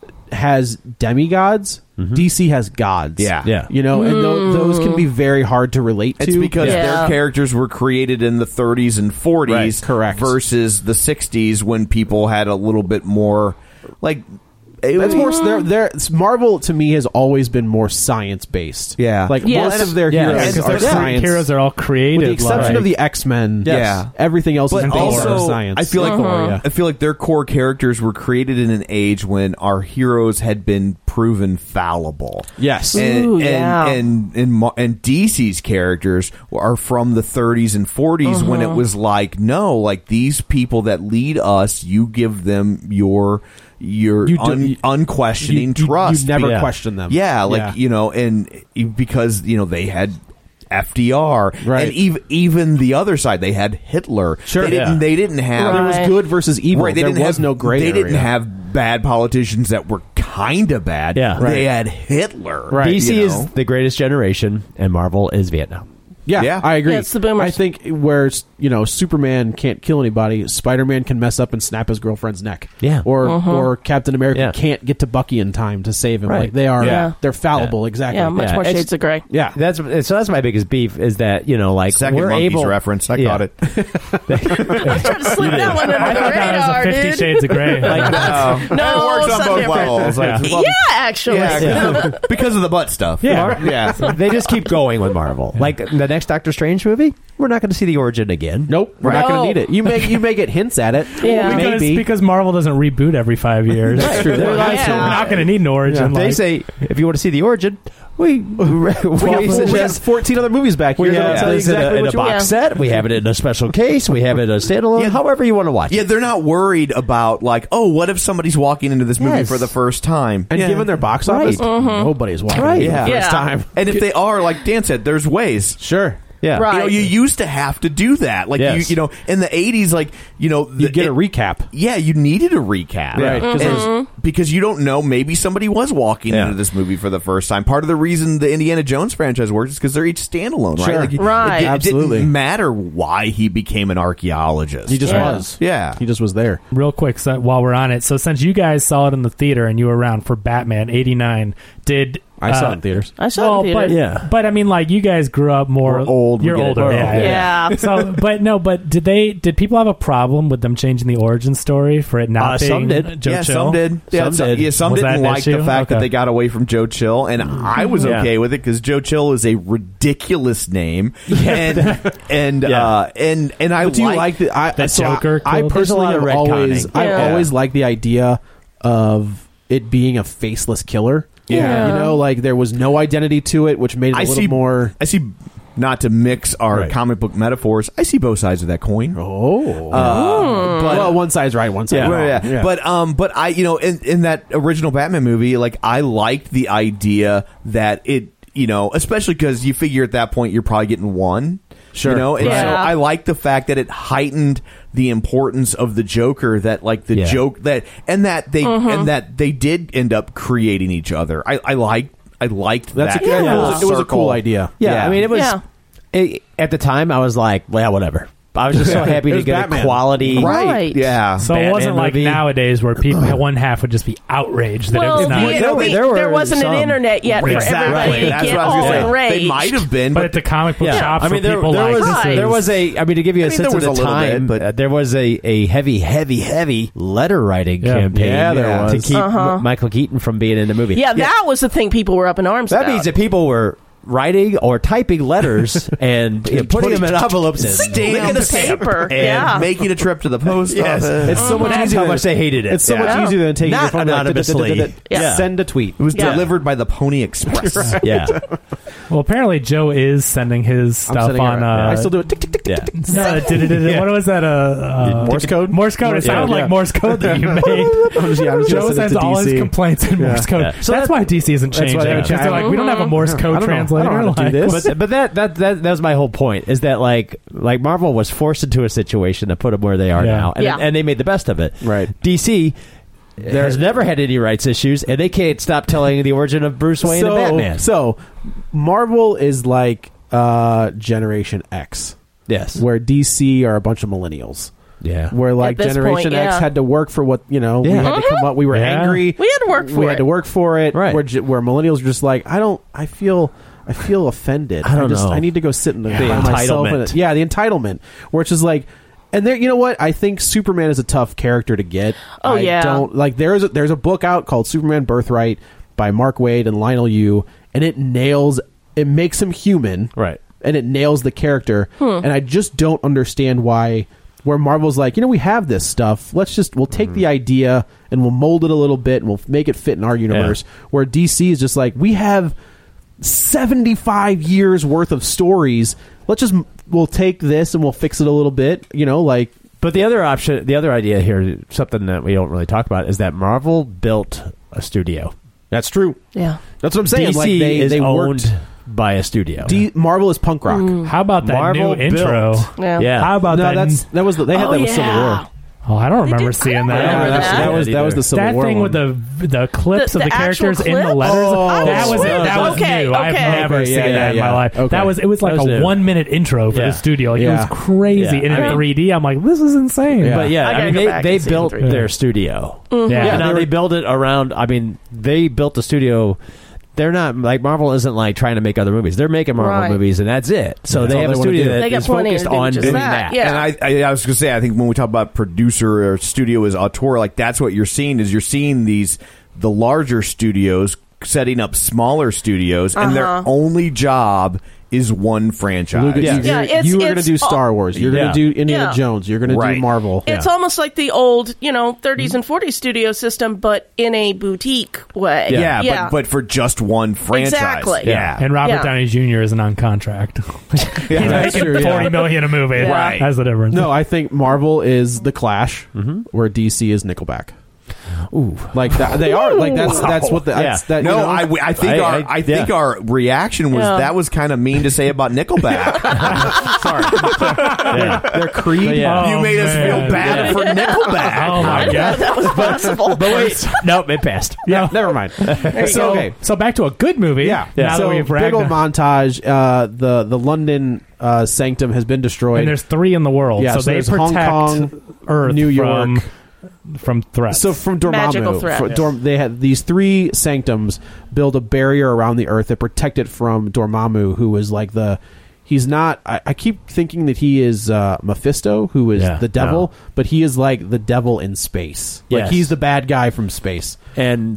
has demigods, D C has gods. Yeah. Yeah. You know, and tho- those can be very hard to relate to. It's because Yeah. their characters were created in the thirties and forties, Right, correct. versus the sixties when people had a little bit more like. it That's was- more. They're, they're, Marvel to me has always been more science based. Yeah. like Yes. most of their Yeah, heroes because are their science. heroes are all created. with the exception like, of the X Men. Yeah. everything else But is based also, on science. I feel like Thor, yeah. I feel like their core characters were created in an age when our heroes had been proven fallible. Yes. and Ooh, and, yeah. and and Mar- and D C's characters are from the thirties and forties when it was like, no, like these people that lead us, you give them your your You do- un- you- unquestioning you, you- trust. You never Yeah. question them. Yeah, like Yeah. you know, and because you know they had F D R, Right. and even even the other side, they had Hitler. Sure, they didn't. yeah. They didn't have. there was Right. good versus evil. Right, they there didn't was have no gray They area. didn't have bad politicians that were kind of bad. Yeah. they Right. had Hitler. Right. D C you is know? the greatest generation, and Marvel is Vietnam. Yeah, Yeah. I agree. Yeah, it's the boomers. I think where you know Superman can't kill anybody, Spider-Man can mess up and snap his girlfriend's neck. Yeah. or Uh-huh. or Captain America Yeah. can't get to Bucky in time to save him. Right. Like they are, Yeah. they're fallible. Exactly. Yeah, much Yeah, more it's- shades of gray. Yeah. That's so. That's my biggest beef is that you know, like Second we're Monkeys able reference. I Yeah. caught it. I was trying to slip that one under I the thought that was a radar, Fifty dude. Shades of Grey. Like, No, it works on something both different. levels. Like, Yeah. well, Yeah, actually. yeah, because of the butt stuff. Yeah. yeah. they just keep going with Marvel. Like the next Doctor Strange movie, we're not going to see the origin again. Nope, we're not going No. to need it. You may you may get hints at it. Yeah. because, maybe. because Marvel doesn't reboot every five years. That's true. They're like, Yeah. so we're not going to need an origin. They like- say if you want to see the origin, we we, we, have, we have suggest fourteen other movies back here. we that'll have tell you this in a, exactly in a what you want. box set. We have it in a special case. We have it in a standalone. Yeah. However you want to watch Yeah, it. they're not worried about like, oh, what if somebody's walking into this movie Yes. for the first time? And yeah. given their box office, Right. nobody's watching Right. it for Yeah. the first Yeah. time. and if they are, like Dan said, there's ways. Sure. Yeah. Right. You know, you used to have to do that. Like Yes. you, you know, in the eighties, like you know, the, You get a it- recap. Yeah, you needed a recap, Right, 'cause And- there's- because you don't know. Maybe somebody was walking Yeah. into this movie for the first time. Part of the reason the Indiana Jones franchise works is because they're each standalone, right? Sure. Like, it- Right. It, di- it Absolutely. didn't matter why he became an archaeologist. He just Yeah. was. Yeah. He just was there. Real quick, so while we're on it, so since you guys saw it in the theater and you were around for Batman eighty-nine, did I saw uh, it in theaters. I saw well, it in but theater. Yeah. but I mean, like you guys grew up more We're old, we You're get it. older, We're yeah, old. yeah. Yeah. So, but no, but did they? Did people have a problem with them changing the origin story for it not Uh, being some did. Joe yeah, Chill? some did. Yeah, Some some, did. yeah, some Was that didn't an like issue? the fact that Okay. they got away from Joe Chill, and I was Yeah. okay with it because Joe Chill is a ridiculous name, and and Yeah. uh, and and I But do you like, like the I, that so Joker I, I killed? There's a personally lot of have always retconning. I've Yeah. always liked the idea of it being a faceless killer. Yeah. You know, like there was no identity to it, which made it a I little see more. I see. Not to mix our Right. comic book metaphors, I see both sides of that coin. Oh, Uh, but well, one side's right, one side's Yeah, wrong. yeah. But um, but I, you know, in, in that original Batman movie, like I liked the idea that it, you know, especially because you figure at that point you're probably getting one, Sure. you know, and Right. so Yeah. I like the fact that it heightened the importance of the Joker, that like the Yeah. joke that and that they and that they did end up creating each other. I, I liked I liked That's that. a, yeah. full it was a circle. cool idea. Yeah, Yeah. I mean, it was Yeah. it, at the time. I was like, well, whatever. I was just so happy It to was get Batman. a quality. Right. Yeah. So Batman it wasn't like movie. nowadays where people one half would just be outraged that Well, it's not. the- there the- were- there there, were wasn't some. an internet yet for Exactly. everybody to That's get what I was all gonna say. enraged. They might have been, but but at the comic book Yeah, shops, I mean, where there, people there like was this Right. there is- was a. I mean, to give you a I mean, sense there of was the a little time, bit, but- uh, there was a, a heavy, heavy, heavy letter writing Yeah. campaign. Yeah, there to was. keep Uh-huh. M- Michael Keaton from being in the movie. yeah, that was the thing people were up in arms that about. means that people were writing or typing letters and you know, putting them in envelopes and Stamp the paper, and yeah. making a trip to the post Yes. office. It's so much That's easier. how than- much they hated it. It's so Yeah. much easier than taking Not your phone and like, anonymously. da- da- da- da- da- Yeah. Send a tweet. It was Yeah. delivered by the Pony Express. Yeah, well, apparently Joe is sending his I'm stuff sending it on. right now. Uh, I still do it. Tick, tick, tick, tick, yeah. tick, tick. No, did it- did it- what was that? Uh, uh, Morse code? Morse code. It Morse sounded code, like yeah. Morse code that you made. I'm just, yeah, I'm just Joe gonna send it sends to all D C. his complaints in Yeah. Morse code. Yeah. So that's that- why D C isn't that's why changing. they haven't Because they're like, changed. we don't have a Morse I code don't know. I translator. don't know how to do Like, this. But, but that, that that that was my whole point. Is that like like Marvel was forced into a situation that put them where they are Yeah. now, and, Yeah. and they made the best of it. Right. D C has never had any rights issues, and they can't stop telling the origin of Bruce Wayne so, and Batman. So, Marvel is like uh, Generation X, yes, where D C are a bunch of millennials. yeah, Where like this Generation point, X yeah. had to work for what you know. We Yeah. had to come up. We were Yeah. angry. We had to work for we it. had to work for it. Right. Where, ge- where millennials are just like, I don't. I feel. I feel offended. I don't just, know. I need to go sit in the, The by myself. entitlement. And, yeah, the entitlement. Where it's just like, and there, you know what? I think Superman is a tough character to get. Oh, I yeah. Don't like. There's a, there's a book out called Superman Birthright by Mark Waid and Lionel Yu, and it nails. It makes him human. right. And it nails the character. And I just don't understand why. Where Marvel's like, you know, we have this stuff. Let's just we'll take the idea and we'll mold it a little bit and we'll make it fit in our universe. Where D C is just like, we have seventy-five years worth of stories. Let's just we'll take this and we'll fix it a little bit. You know, like But the other option, the other idea here, something that we don't really talk about, is that Marvel built a studio. that's true. Yeah. That's what I'm saying. D C like they is they owned worked. by a studio. D- Marvel is punk rock. how about that Marvel new intro? built. Yeah. Yeah. How about No, that? that's that was the, they had Oh, that with yeah. Civil War. Oh, I don't remember did- I seeing don't that. remember that, that. was that was the Civil That War thing one. with the the clips The- of the, the actual characters in the clips? letters. Oh, that was swear. that was Okay, new. I've okay. never Okay, seen yeah, that yeah, in yeah. my life. Okay. That was it was like That was a new. one minute intro for Yeah. the studio. Like, Yeah. It was crazy Yeah. and in I mean- three D. I'm like, this is insane. Yeah. But yeah, I I, gotta mean, go they, back they and see built the three D. their studio. Yeah. Yeah, they now were- they built it around. I mean, they built the studio. They're not like Marvel isn't like trying to make other movies. They're making Marvel Right. movies, and that's it. So That's they all have they a wanna studio do. that They got is plenty focused to do on just doing that. that. Yeah. And I, I, I was going to say, I think when we talk about producer or studio as auteur, like that's what you're seeing is you're seeing these the larger studios setting up smaller studios, and their Uh-huh. only job is one franchise. Luke, Yeah. you, Yeah, it's- you were going to it's do Star Wars. You're Yeah. going to do Indiana Yeah. Jones. You're going to Right. do Marvel. It's almost like the old, you know, thirties and forties studio system, but in a boutique way. Yeah, But, but for just one franchise. Exactly. Yeah. And Robert Yeah. Downey Junior isn't on contract. He's that's making true, yeah. forty million a movie. Yeah. Right. That's the difference. No, I think Marvel is the Clash, where D C is Nickelback. Ooh, like that, they are like that's that's what the that's, Yeah. that. No, you know, I, I think I- our I- I think yeah. our reaction was Yeah. that was kind of mean to say about Nickelback. Sorry, Yeah. their creed. But yeah. you Oh, made us man. feel bad for Nickelback. Oh my god. that was possible. But wait, nope, it passed. Yeah, never mind. you so go. okay, So back to a good movie. yeah, Now so that we've big ragged old on- montage. Uh, the the London uh, sanctum has been destroyed. and there's three in the world. Yeah, so, so they there's protect Hong Kong, Earth New from, York. from threats. So from Magical Dormammu, threat. fr- Dorm, they had these three sanctums build a barrier around the Earth that protect it from Dormammu, who is like the. He's not. I, I keep thinking that he is uh, Mephisto, who is Yeah, the devil, no. but he is like the devil in space. Like Yes. he's the bad guy from space, And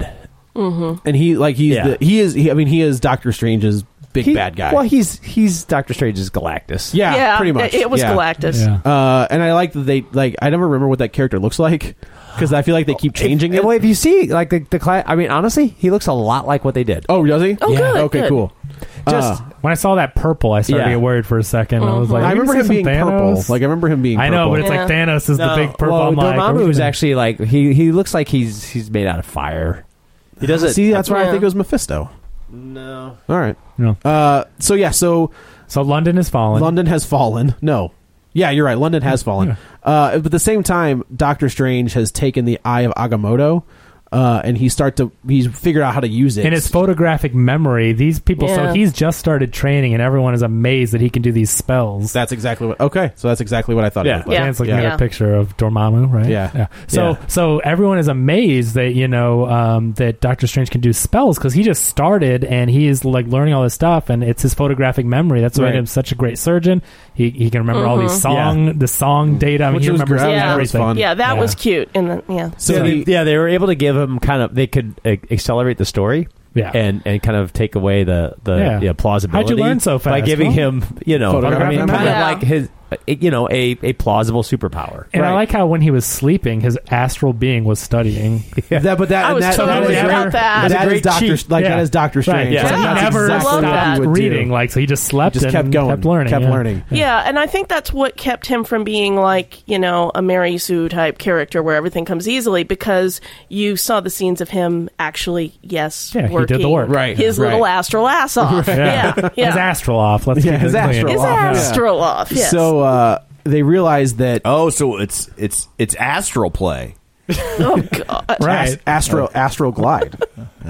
and he like he's Yeah. the, he is. He, I mean, he is Doctor Strange's big he- bad guy. Well, he's he's Doctor Strange's Galactus. yeah, yeah, pretty much. It, it was yeah. Galactus. yeah. Uh, and I like that they like. I never remember what that character looks like because I feel like they keep changing If, it. well, if you see like the the class, I mean, honestly, he looks a lot like what they did. Oh, does he? Oh, yeah. good, Okay, good. cool. Just Uh, When I saw that purple, I started Yeah. to get worried for a second. I was like, I "Are we remember gonna him see being some purple. Thanos?" Like I remember him being. I know, purple. but it's Yeah. like Thanos is the big purple. Well, I'm like, are we Dormammu is gonna- actually like he he looks like he's he's made out of fire. He doesn't See, that's why I Yeah. think it was Mephisto. No. All right. No. Uh, so yeah, so So London is fallen. London has fallen. No. Yeah, you're right. London has fallen. Uh, but at the same time, Doctor Strange has taken the Eye of Agamotto, uh, and he start to he's figured out how to use it. In his photographic memory, these people. Yeah. So he's just started training, and everyone is amazed that he can do these spells. That's exactly what. Okay, so that's exactly what I thought. Yeah. it was like. Yeah. Dan's looking Yeah. at a picture of Dormammu, right? Yeah. So Yeah. so everyone is amazed that you know um, that Doctor Strange can do spells because he just started and he is like learning all this stuff, and it's his photographic memory. That's what Right. made him such a great surgeon. He he can remember all these song the song data. I mean, Which he was remembers great. Yeah. That was everything. fun. Yeah, that Yeah. was cute. And the, yeah, So yeah, he, they, yeah, they were able to give him kind of they could uh, accelerate the story. Yeah. and and kind of take away the the Yeah. yeah, plausibility. How'd you learn so by fast? giving Well, him you know photographic I mean, memory. kind Yeah. of like his uh, you know a, a plausible superpower. And I Right. like how when he was sleeping, his astral being was studying. that, but that I was that, totally that is about great- that. That That's a is great Doctor cheat. like Yeah. that is Doctor Strange. Right, yeah. Like, So he that's never exactly what he stopped would do. reading. Like, so he just slept Just and kept going, kept learning. kept yeah. learning. Yeah, and I think that's what kept him from being like, you know, a Mary Sue type character where everything comes easily because you saw the scenes of him actually, yes, Yeah, he did working the work. Right, his little right. astral ass off. Yeah, yeah. His astral off. Let's Yeah, keep his it clean. astral His off, yeah. astral off, yes. So uh, they realized that Oh, so it's it's it's astral play. oh, God. Right. Ast- Astro Astro Glide.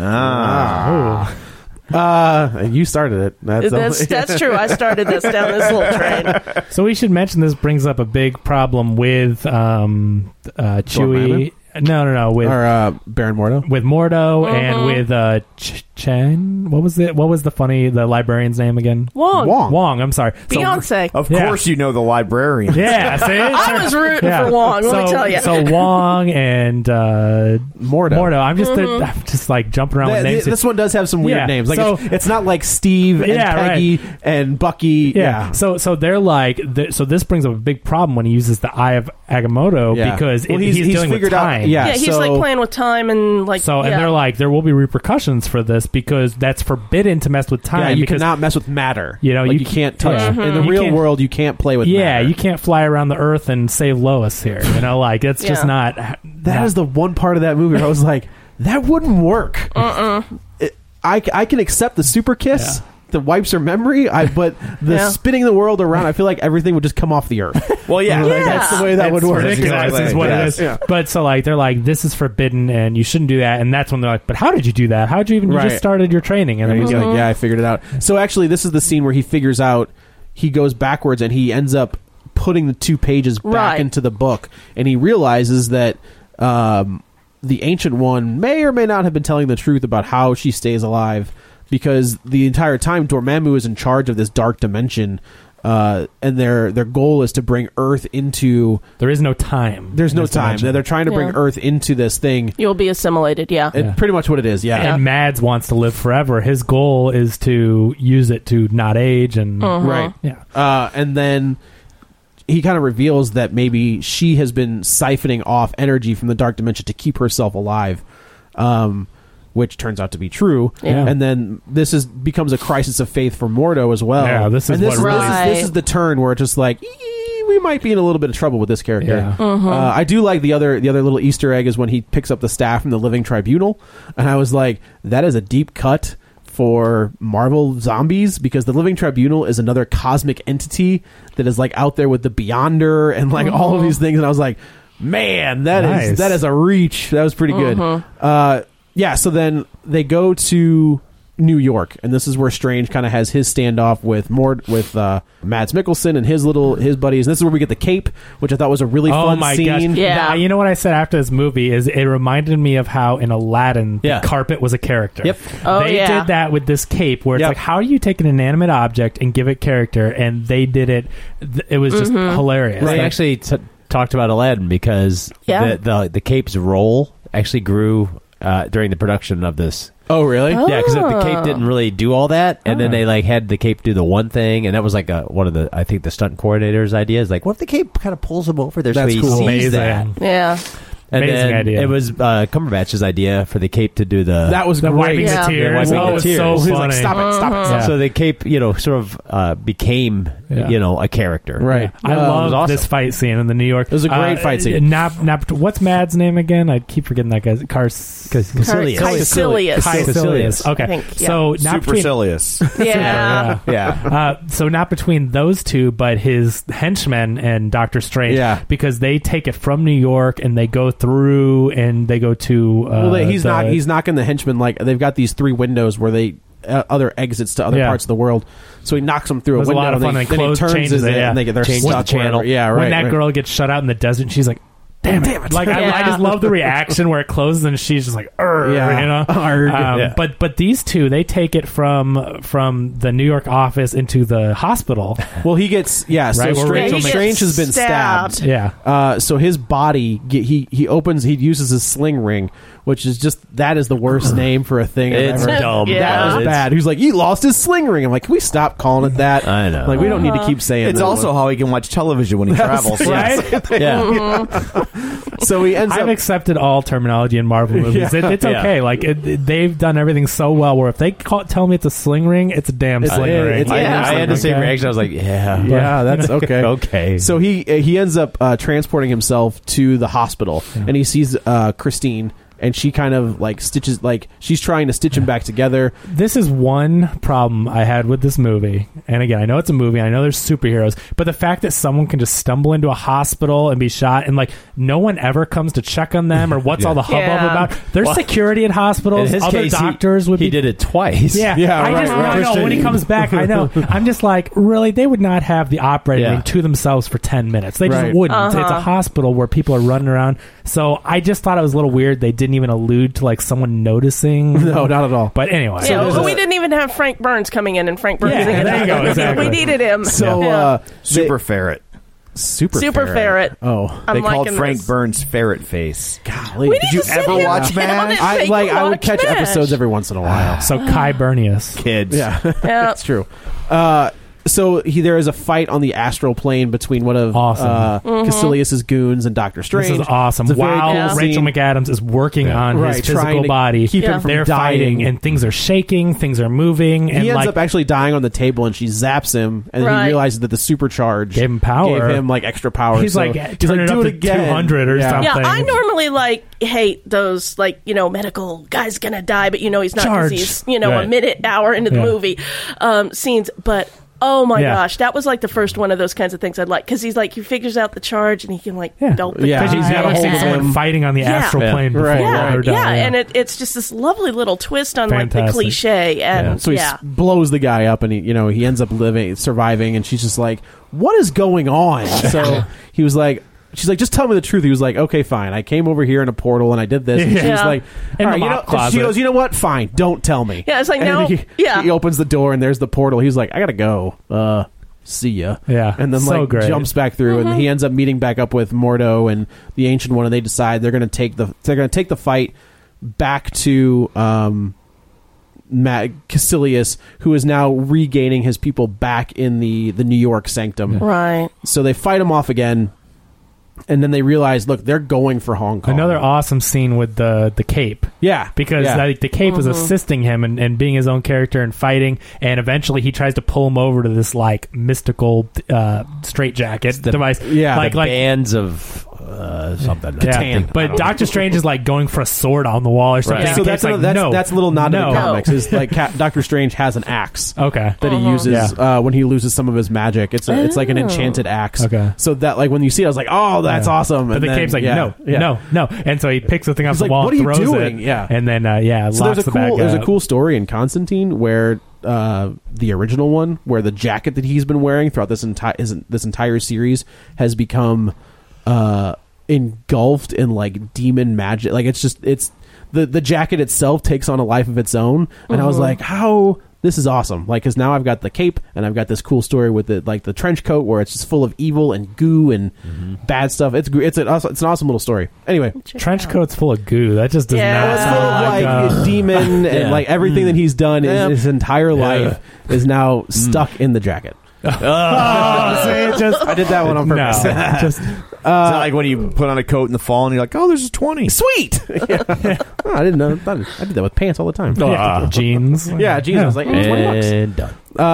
Ah. Uh, you started it. That's, That's, that's true. I started this down this little train. So we should mention this brings up a big problem with um, uh, Chewie. No, no, no. With or uh, Baron Mordo. with Mordo Mm-hmm. and with uh, Ch- Chen. What was it? What was the funny the librarian's name again? Wong. Wong. Wong. I'm sorry. So- Beyonce. Of Yeah. course, you know the librarian. yeah. See? I was rooting for Wong, let so, me tell you. So Wong and uh, Mordo. Mordo. I'm just Mm-hmm. I'm just like jumping around Th- with th- names. this one does have some weird Yeah, names. Like so- it's, it's not like Steve and Yeah, Peggy and Bucky. Yeah. Yeah. So so they're like th- so this brings up a big problem when he uses the Eye of Agamotto Yeah. because Well, it, he's- he's, he's dealing with figured out- time. yeah. Yeah, he's so- like playing with time and like. So and yeah. they're like there will be repercussions for this because that's forbidden to mess with time. Yeah, you because, cannot mess with matter. You know, Like, you you can't touch yeah. in the You real can't- world. You can't play with. Yeah, matter. you can't fly around the Earth and save Lois here. You know, like it's just Yeah. not. That is the one part of that movie where I was like, that wouldn't work. Uh-uh. It- I, I can accept the super kiss, that wipes her memory. I but the Yeah. spinning the world around, I feel like everything would just come off the earth. Well, yeah, Yeah. That's the way that would It's work. ridiculous Exactly. is what Yes. it is. Yeah. But so like they're like, this is forbidden and you shouldn't do that. And that's when they're like, but how did you do that? How did you even? You Right. just started your training. And And then he's he's like, yeah, I figured it out. So actually, this is the scene where he figures out he goes backwards and he ends up putting the two pages back Right. into the book, and he realizes that um, the Ancient One may or may not have been telling the truth about how she stays alive, because the entire time Dormammu is in charge of this dark dimension, uh, and their their goal is to bring Earth into. there is no time. There's in no this time. dimension. They're trying to bring Yeah. Earth into this thing. You'll be assimilated. Yeah. And pretty much what it is. Yeah. And Mads wants to live forever. His goal is to use it to not age and Right. yeah. Uh, and then he kind of reveals that maybe she has been siphoning off energy from the dark dimension to keep herself alive, um, which turns out to be true. Yeah. And then this is becomes a crisis of faith for Mordo as well. Yeah, this is and this, what this, really- is, this is the turn where it's just like, "Ee, we might be in a little bit of trouble with this character. Yeah. Mm-hmm. Uh, I do like the other the other little Easter egg is when he picks up the staff from the Living Tribunal, and I was like, that is a deep cut for Marvel Zombies, because the Living Tribunal is another cosmic entity that is like out there with the Beyonder and like all of these things, and I was like, man, that is Nice. that is a reach. That was pretty good. Uh, yeah, so then they go to New York, and this is where Strange kind of has his standoff with Mord with uh, Mads Mikkelsen and his little his buddies. And this is where we get the cape, which I thought was a really Oh fun my scene. gosh! Yeah. Th- you know what I said after this movie is it reminded me of how in Aladdin Yeah. the carpet was a character. Yep. Oh, they yeah. did that with this cape, where it's Yep. like, how do you take an inanimate object and give it character? And they did it. Th- it was just hilarious. They Like, actually t- talked about Aladdin because Yeah. the, the the cape's role actually grew uh, during the production of this. Oh, really? Oh. Yeah, because the cape didn't really do all that, and then they like had the cape do the one thing, and that was like a, one of the I think the stunt coordinator's ideas. Like, what if the cape kind of pulls him over there That's so he cool. sees Amazing. that? Yeah. And Amazing then idea. it was uh, Cumberbatch's idea for the cape to do the That was the great. wiping Yeah. the tears. Yeah, wiping oh, the it was tears. so He's funny. like, stop it, stop it, stop it. So the cape, you know, sort of uh, became, Yeah. you know, a character. Right. I Uh, it was love awesome. this fight scene in the New York. It was a great fight scene. Nap, nap, what's Mad's name again? I keep forgetting that guy's Cars. Caecilius. Caecilius. Caecilius. Okay, I think, yeah. so not between, Supercilious. Yeah. Yeah. uh, so not between those two, but his henchmen and Doctor Strange. Yeah. because they take it from New York and they go through and they go to. Uh, Well, they, he's the- not. He's knocking the henchmen like they've got these three windows where they uh, other exits to other Yeah. parts of the world. So he knocks them through It was a a window. lot of and fun. They, They then he close- turns changes it, it, yeah. and they get their Changes the stuck channel. wherever. Yeah, right. when that right. girl gets shut out in the desert, she's like, "Damn it!" Like I, I Yeah. just love the reaction where it closes and she's just like, "Urgh," Yeah. you know. Arg. Um, Yeah. But but these two, they take it from from the New York office into the hospital. Well, he gets yeah. So Right, where Strange, Rachel makes- Strange has been stabbed. stabbed. Yeah. Uh, so his body, get, he he opens, he uses his sling ring, which is just that is the worst name for a thing. I've It's ever- dumb. Yeah. That was It's- bad. He's like, he lost his sling ring. I'm like, can we stop calling it that? I know. Like, we don't need to keep saying. It's that also how he can watch television when he travels. Right? Yeah. so he ends I've up. accepted all terminology in Marvel movies. Yeah. It, it's Yeah. okay. Like it, it- they've done everything so well. Where if they call, tell me it's a sling ring, it's a damn It's- sling it- ring. it's- I, Yeah. I had the same Okay. reaction. I was like, yeah. Yeah, that's okay. Okay. So he he ends up uh, transporting himself to the hospital, and he sees uh, Christine, and she kind of like stitches, like she's trying to stitch him back together. This is one problem I had with this movie. And again, I know it's a movie. I know there's superheroes. But the fact that someone can just stumble into a hospital and be shot and, like, no one ever comes to check on them or what's all the hubbub Yeah. about. There's Well, security at hospitals. in his Other case, he- doctors would he be... did it twice. Yeah, Yeah, I right, just right. I know when he comes back. I know. I'm just like, really, they would not have the operating Yeah. room to themselves for ten minutes. They Right. just wouldn't. Uh-huh. It's a hospital where people are running around. So I just thought it was a little weird. They didn't even allude to like someone noticing. No, not at all. But anyway, Yeah, there's well, a- we didn't even have Frank Burns coming in, and Frank Burns. Yeah, singing there you that. go, exactly. We needed him. So Yeah. uh, Super ferret. they, super Super ferret. Oh, I'm They called liking Frank this. Burns Ferret Face. golly! We Did need you to sit ever him watch down MASH? and I take like. a I would watch catch MASH. episodes every once in a while. so Kai Burnius. Kids. Yeah, Yeah. that's true. Uh, so he there is a fight on the astral plane between one of Awesome. uh, Mm-hmm. Caecilius's goons and Doctor Strange. This is awesome. It's a very Wow, cool Rachel scene. McAdams is working Yeah. on Right, his trying physical to body. keep him from They're dying. fighting, and things are shaking, things are moving, and He ends like up actually dying on the table, and she zaps him, and then Right. he realizes that the supercharge Gave him power. gave him like extra power. he's so like, he's turn like, it do up it to again. two hundred or Yeah. something. Yeah, I normally like hate those like you know medical guy's gonna die, but you know he's not because Charge. he's you know Right. a minute hour into the Yeah. movie um, scenes, but. Oh my Yeah. gosh, that was like the first one of those kinds of things I'd like because he's like he figures out the charge and he can like Yeah. belt the Yeah. guy. Because he's got a never hold seen of someone him. fighting on the Yeah. astral Yeah. plane before. Right, yeah, while they're yeah, dying. and it, it's just this lovely little twist on like the Fantastic. cliche, and Yeah. So he yeah, s- blows the guy up, and he, you know, he ends up living, surviving, and she's just like, "What is going on?" So he was like, "She's like, just tell me the truth." He was like, "Okay, fine. I came over here in a portal, and I did this." And she was Yeah. like, In "All the right, you know," mop closet. she goes, "You know what? Fine. Don't tell me." Yeah, it's like, And no, he, yeah. he opens the door, and there's the portal. He's like, "I gotta go. Uh, see ya." Yeah, and then so like great. jumps back through, and he ends up meeting back up with Mordo and the Ancient One, and they decide they're gonna take the they're gonna take the fight back to um. Matt Caecilius, who is now regaining his people back in the, the New York sanctum. right. So they fight him off again, and then they realize, look, they're going for Hong Kong. Another awesome scene with the the cape. yeah, Because yeah. like, the cape is assisting him and, and being his own character and fighting, and eventually he tries to pull him over to this like mystical uh, straitjacket the- device. yeah, like the like bands of uh, something. yeah. Catan. But Doctor Strange is like going for a sword on the wall or something. Right. and so the cape's that's a, like, that's, no, that's a little nod no. to the comics. Is like Ca- Doctor Strange has an axe Okay. that he uses Yeah. uh, when he loses some of his magic. It's a, it's like an Oh. enchanted axe. Okay. So that like when you see it, I was like, oh, that's Yeah. awesome. But And the then, cape's like, yeah, no, yeah. no, no. And so he picks the thing off He's the like, wall "What are and you throws doing?" it. Yeah. And then, uh, yeah, So locks there's a the bad cool guy there's a up. cool story in Constantine where uh, the original one, where the jacket that he's been wearing throughout this entire this entire series has become uh, engulfed in like demon magic. Like it's just it's the the jacket itself takes on a life of its own, and I was like, how. This is awesome, like because now I've got the cape and I've got this cool story with the like the trench coat where it's just full of evil and goo and bad stuff. It's gr- it's an awesome, it's an awesome little story. Anyway, Trench coat's full of goo. That just does Yeah. not it's full sound of like, like uh, demon and Yeah. like everything that he's done is, Yeah. his entire life is now stuck in the jacket. oh, see, it just I did that one on purpose. no, just It's not like when you put on a coat in the fall and you're like, oh, there's a twenty. Sweet. Yeah. Oh, I didn't know. I I did that with pants all the time. yeah, jeans. Yeah, jeans. I was like, eh, twenty bucks. And done.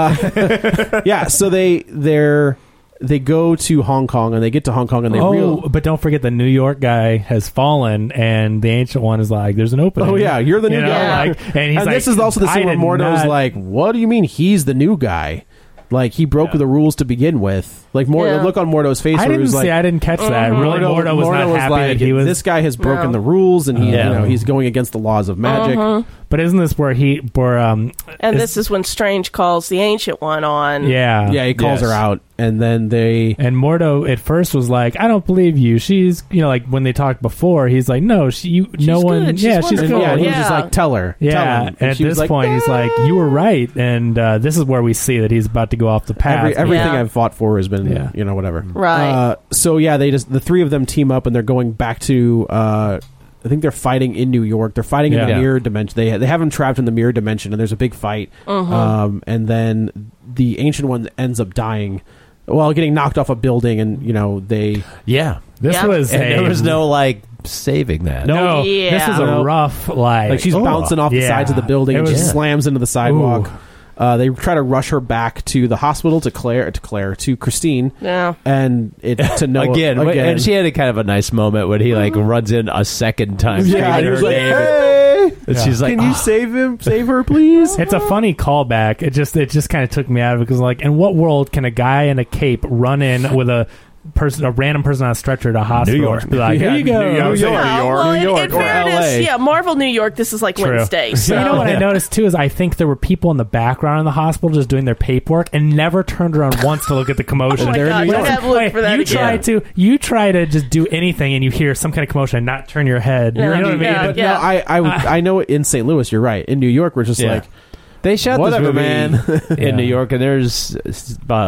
Uh, yeah, so they they're they go to Hong Kong and they get to Hong Kong and they oh, real. but don't forget the New York guy has fallen, and the Ancient One is like, "There's an opening." Oh yeah, you're the new You know, guy. like, and he's and like, this is also the "I scene where did Mordo's not-" like, "What do you mean he's the new guy? Like he broke the rules to begin with." Like Mordo, Yeah. the look on Mordo's face. I where he didn't was see. like, I didn't catch that. Really, Mordo, was not happy like, that he was. This guy has broken No. the rules, and he, Yeah. you know, he's going against the laws of magic. but isn't this where he? Where um? And is- this is when Strange calls the Ancient One on. yeah, Yeah, he calls Yes. her out, and then they. And Mordo at first was like, "I don't believe you." She's, you know, like when they talked before, he's like, "No, she, you, no She's one, good. She's yeah, she's wonderful. cool." Yeah, and he was just Yeah. like, "Tell her, Yeah, tell him." and And at she was this like, point, he's like, "You were right," and uh, this is where we see that he's about to go off the path. Every, everything Yeah. I've fought for has been, Yeah. you know, whatever. Right. Uh, so yeah, they just the three of them team up and they're going back to. Uh, I think they're fighting in New York. They're fighting in Yeah. the mirror dimension. They they have him trapped in the mirror dimension, and there's a big fight. Um, and then the Ancient One ends up dying, while getting knocked off a building, and you know they. Yeah. This Yeah. was And a, there was no like saving that. no. Yeah. This was a No. rough like. Like she's oh, bouncing off the yeah. sides of the building, It and she was- slams into the sidewalk. Ooh. Uh, they try to rush her back to the hospital to Claire, to Claire, to Christine, Yeah. and it to Noah again, again. and she had a kind of a nice moment when he like runs in a second time. yeah, screaming he was her like, name. "Hey, And she's like, can you "Oh." save him? Save her, please." It's a funny callback. It just it just kind of took me out of it because like, in what world can a guy in a cape run in with a person, a random person on a stretcher to a hospital? New York. Be like, Yeah, here you go. New York. New York. Yeah, New York, well, New in- York, in or fairness, L A. yeah, Marvel New York. This is like True. Wednesday. So. You know what I Yeah. noticed too is I think there were people in the background in the hospital just doing their paperwork and never turned around once to look at the commotion. Oh my They're in God, New I York. have looked Wait, for that you again. try to you try to just do anything and you hear some kind of commotion and not turn your head. Yeah, you know what I mean? yeah, But- yeah. No, I I, would, I know in Saint Louis, you're right. In New York, we're just Yeah. like, They shot Whatever, this movie man. in Yeah. New York, and there's uh,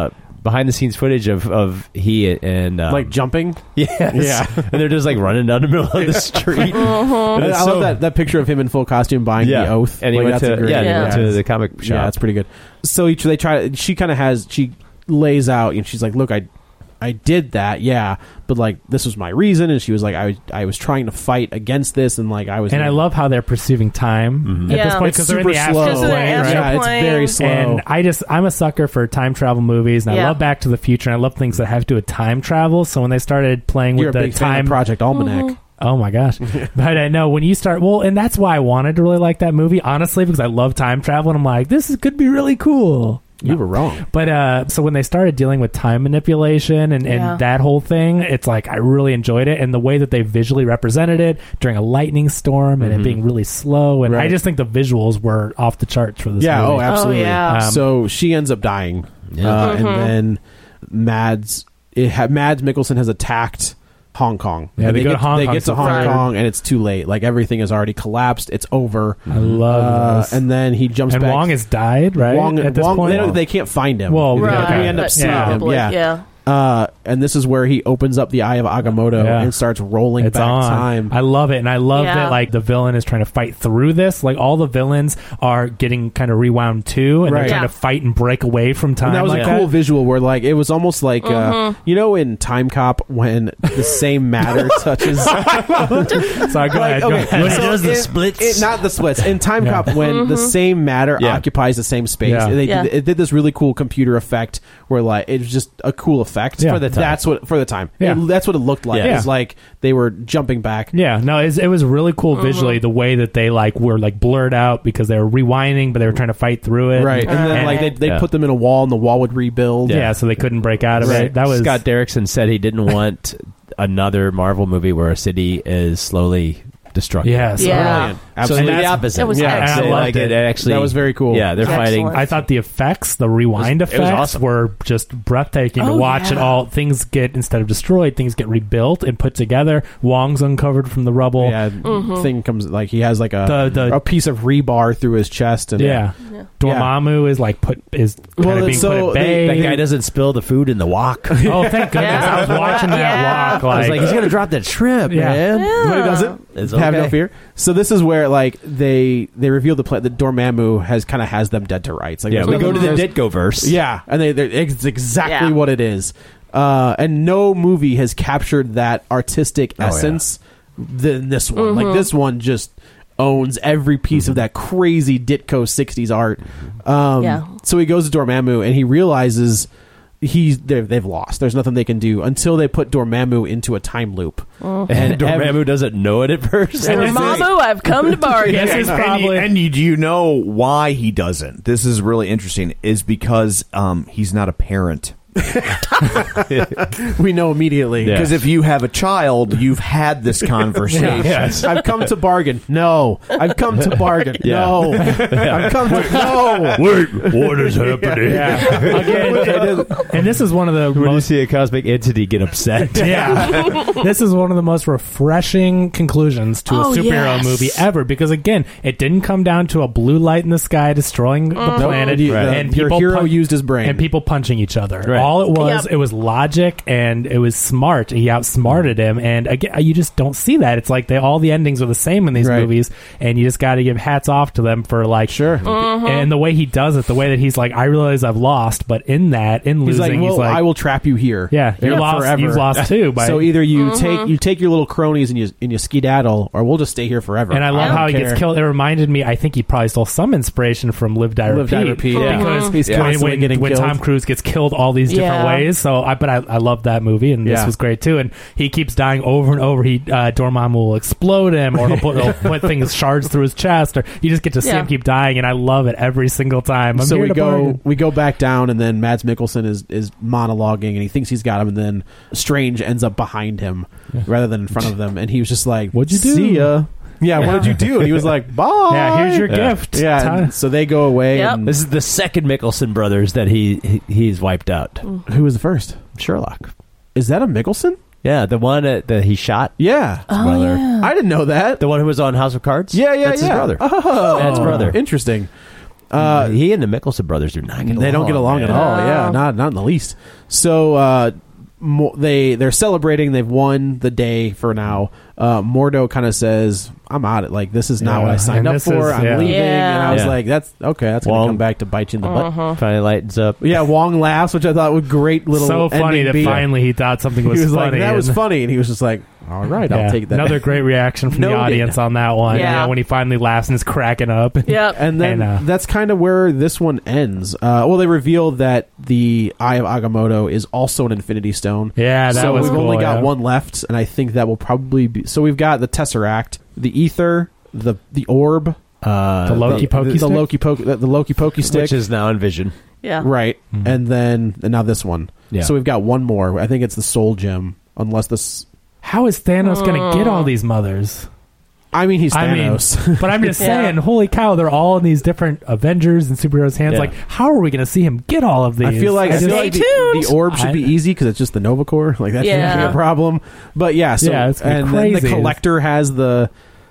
behind the scenes footage of, of he and um, like jumping. Yes. Yeah. And they're just like running down the middle of the street. uh-huh. I, I so, love that, that picture of him in full costume buying yeah. the oath. And he like, went that's to a great, yeah, yeah. he went to the comic shop. Yeah, that's pretty good. So each they try. She kind of has. She lays out, and she's like, "Look, I, I did that, yeah, but like this was my reason." And she was like, "I, was- I was trying to fight against this, and like I was." And I love how they're perceiving time Mm-hmm. at Yeah. this point It's because they're in super the slow. astral Because they're plane, astral right? Yeah, it's plane. very slow. And I just I'm a sucker for time travel movies, and I Yeah. love Back to the Future, and I love things that have to do with time travel. So when they started playing You're a with the big fan time of Project Almanac. Oh my gosh. But I know when you start, well, and that's why I wanted to really like that movie, honestly, because I love time travel, and I'm like, this is, could be really cool. You were wrong. But uh, so when they started dealing with time manipulation and, and Yeah. that whole thing, it's like I really enjoyed it, and the way that they visually represented it during a lightning storm and it being really slow, and I Right. just think the visuals were off the charts for this Yeah. movie. Oh, absolutely. Oh, yeah. Um, so she ends up dying, Yeah. uh, Mm-hmm. and then Mads, it ha- Mads Mikkelsen has attacked Hong Kong. Yeah, And they go get, to Hong they Kong, get to so Hong Right. Kong, and it's too late. Like everything has already collapsed. It's over. I love Uh, this. and then he jumps and back. Wong has died, right? Wong, at this Wong- point, They, don't- they can't find him. Well, Right. okay. We end up But seeing him. probably, Yeah. yeah. Uh, and this is where he opens up the Eye of Agamotto Yeah. and starts rolling It's back on. time. I love it, and I love Yeah. that like the villain is trying to fight through this. Like all the villains are getting kind of rewound too, and Right. they're trying Yeah. to fight and break away from time. And that was like a cool visual where like it was almost like Mm-hmm. uh, you know in Time Cop when the same matter touches Sorry, go Like, ahead. Go okay, ahead. When he does the it- splits. it- not the splits in Time Yeah. Cop when Mm-hmm. the same matter Yeah. occupies the same space. Yeah. They, Yeah. it did this really cool computer effect where like it was just a cool effect Yeah. for the time. that's what for the time. Yeah. It- that's what it looked like. Yeah. It's like they were jumping back. Yeah, no, it's, it was really cool visually the way that they like were like blurred out because they were rewinding, but they were trying to fight through it. Right, and then And- like they they Yeah. put them in a wall, and the wall would rebuild. yeah, so they couldn't break out of Right. it. That was Scott Derrickson said he didn't want another Marvel movie where a city is slowly destructed. Yes, Yeah. Brilliant. So Absolutely. the that's- opposite. That was Yeah, excellent. They I loved like it. it. Actually, That was very cool. Yeah, they're Excellent. fighting. I thought the effects, the rewind It was- it was effects, awesome. were just breathtaking to Oh, watch it yeah. all. Things get, instead of destroyed, things get rebuilt and put together. Wong's uncovered from the rubble. Yeah, thing comes like he has like a The- the- a piece of rebar through his chest, and Yeah. Dormammu is like put is kind Well, of being so put at they- bay. that guy doesn't spill the food in the wok. Oh, thank goodness! Yeah. I was watching that Yeah. walk. I Like, was like, he's gonna drop that shrimp, Yeah. man. But he doesn't. It's Have no okay. fear. So this is where like they they reveal the plan. that Dormammu has kind of has them dead to rights. Like Yeah, there's we nothing- go to the there's- Ditko verse. Yeah, and they they're- it's exactly Yeah. what it is. Uh, and no movie has captured that artistic yeah. essence than this one. Mm-hmm. Like this one just owns every piece of that crazy Ditko sixties art. Um, Yeah. So he goes to Dormammu and he realizes he's they've, they've lost. There's nothing they can do until they put Dormammu into a time loop. And Dormammu doesn't know it at first. And it's- Dormammu, I've come to bargain. This is And you- probably and you, do you know why he doesn't? This is really interesting. Is because um, he's not a parent. We know immediately. Yeah. Because if you have a child, you've had this conversation. Yes. I've come to bargain. No. I've come to bargain. Yeah. No. I've come to no. Wait, what is happening? Again, and this is one of the When you most see a cosmic entity get upset, yeah. This is one of the most refreshing conclusions to Oh, a superhero yes. movie ever because again, it didn't come down to a blue light in the sky destroying the planet You- the- and your people hero pun- used his brain. and people punching each other. Right. All it was, Yep. it was logic and it was smart. He outsmarted him, and again, you just don't see that. It's like they all the endings are the same in these Right. movies, and you just got to give hats off to them for like Sure. and the way he does it, the way that he's like, I realize I've lost, but in that, in He's losing, like, well, he's like, I will trap you here. yeah, you're Yeah, lost. forever. You've lost too. By, So either you Mm-hmm. take you take your little cronies and you and you skedaddle, or we'll just stay here forever. And I love don't how he care. gets killed. It reminded me. I think he probably stole some inspiration from Live Die Live, Repeat. Die, Repeat, yeah. Because He's when, constantly when, getting when killed. Tom Cruise gets killed all these different Yeah. ways. So I, but I, I love that movie, and this Yeah. was great too. And he keeps dying over and over. He uh, Dormammu will explode him, or he'll put, he'll put things shards through his chest, or you just get to see Yeah. him keep dying. And I love it every single time. I'm so here we to go bargain. we go back down, and then Mads Mikkelsen is is monologuing, and he thinks he's got him, and then Strange ends up behind him rather than in front of them, and he was just like, What'd you do? See ya. Yeah, what did you do? And he was like, bye. Yeah, here's your Yeah. gift. Yeah, Time. and so they go away. Yep. And this is the second Mickelson brothers that he, he he's wiped out. who was the first? Sherlock. Is that a Mickelson? Yeah, the one that, that he shot. Yeah. Oh, brother. yeah. I didn't know that. The one who was on House of Cards. Yeah, yeah, That's yeah. his brother. Oh, That's his brother. Interesting. Uh, he and the Mickelson brothers do not get along. They don't get along man. at all. Yeah, not not in the least. So uh, mo- they they're celebrating. They've won the day for now. Uh, Mordo kind of says, "I'm out. It like this is not Yeah, what I signed and up this for. is- I'm yeah. leaving." And I was Yeah. like, "That's okay. That's gonna Wong. come back to bite you in the butt." Finally lightens up. Yeah, Wong laughs, which I thought was great little. So funny ending that beat. finally he thought something was, he was funny. like, "That was and- funny," and he was just like, "All right, Yeah. I'll take that." Another great reaction from the Noted. audience on that one. Yeah. Yeah, when he finally laughs and is cracking up. Yep. And then And, uh, that's kind of where this one ends. Uh, well, they revealed that the Eye of Agamotto is also an Infinity Stone. Yeah, that so was we've cool, only got yeah. one left, and I think that will probably be. So we've got the Tesseract, the Ether, the the Orb, Uh, The Loki Pokey the, stick? the Loki Pokey, the, the Loki Pokey stick, which is now in Vision. Yeah. right, and then and now this one. Yeah. So we've got one more. I think it's the Soul Gem, unless this. How is Thanos going to get all these mothers? I mean, he's I mean, Thanos. but I'm just Yeah. saying, holy cow, they're all in these different Avengers and superheroes' hands. Yeah. Like, how are we going to see him get all of these? I feel like, I just- feel like the, tuned. the orb should I- be easy because it's just the Nova Corps. Like that Yeah. shouldn't be a problem. But yeah, so Yeah, it's gonna be and then the crazy. collector has the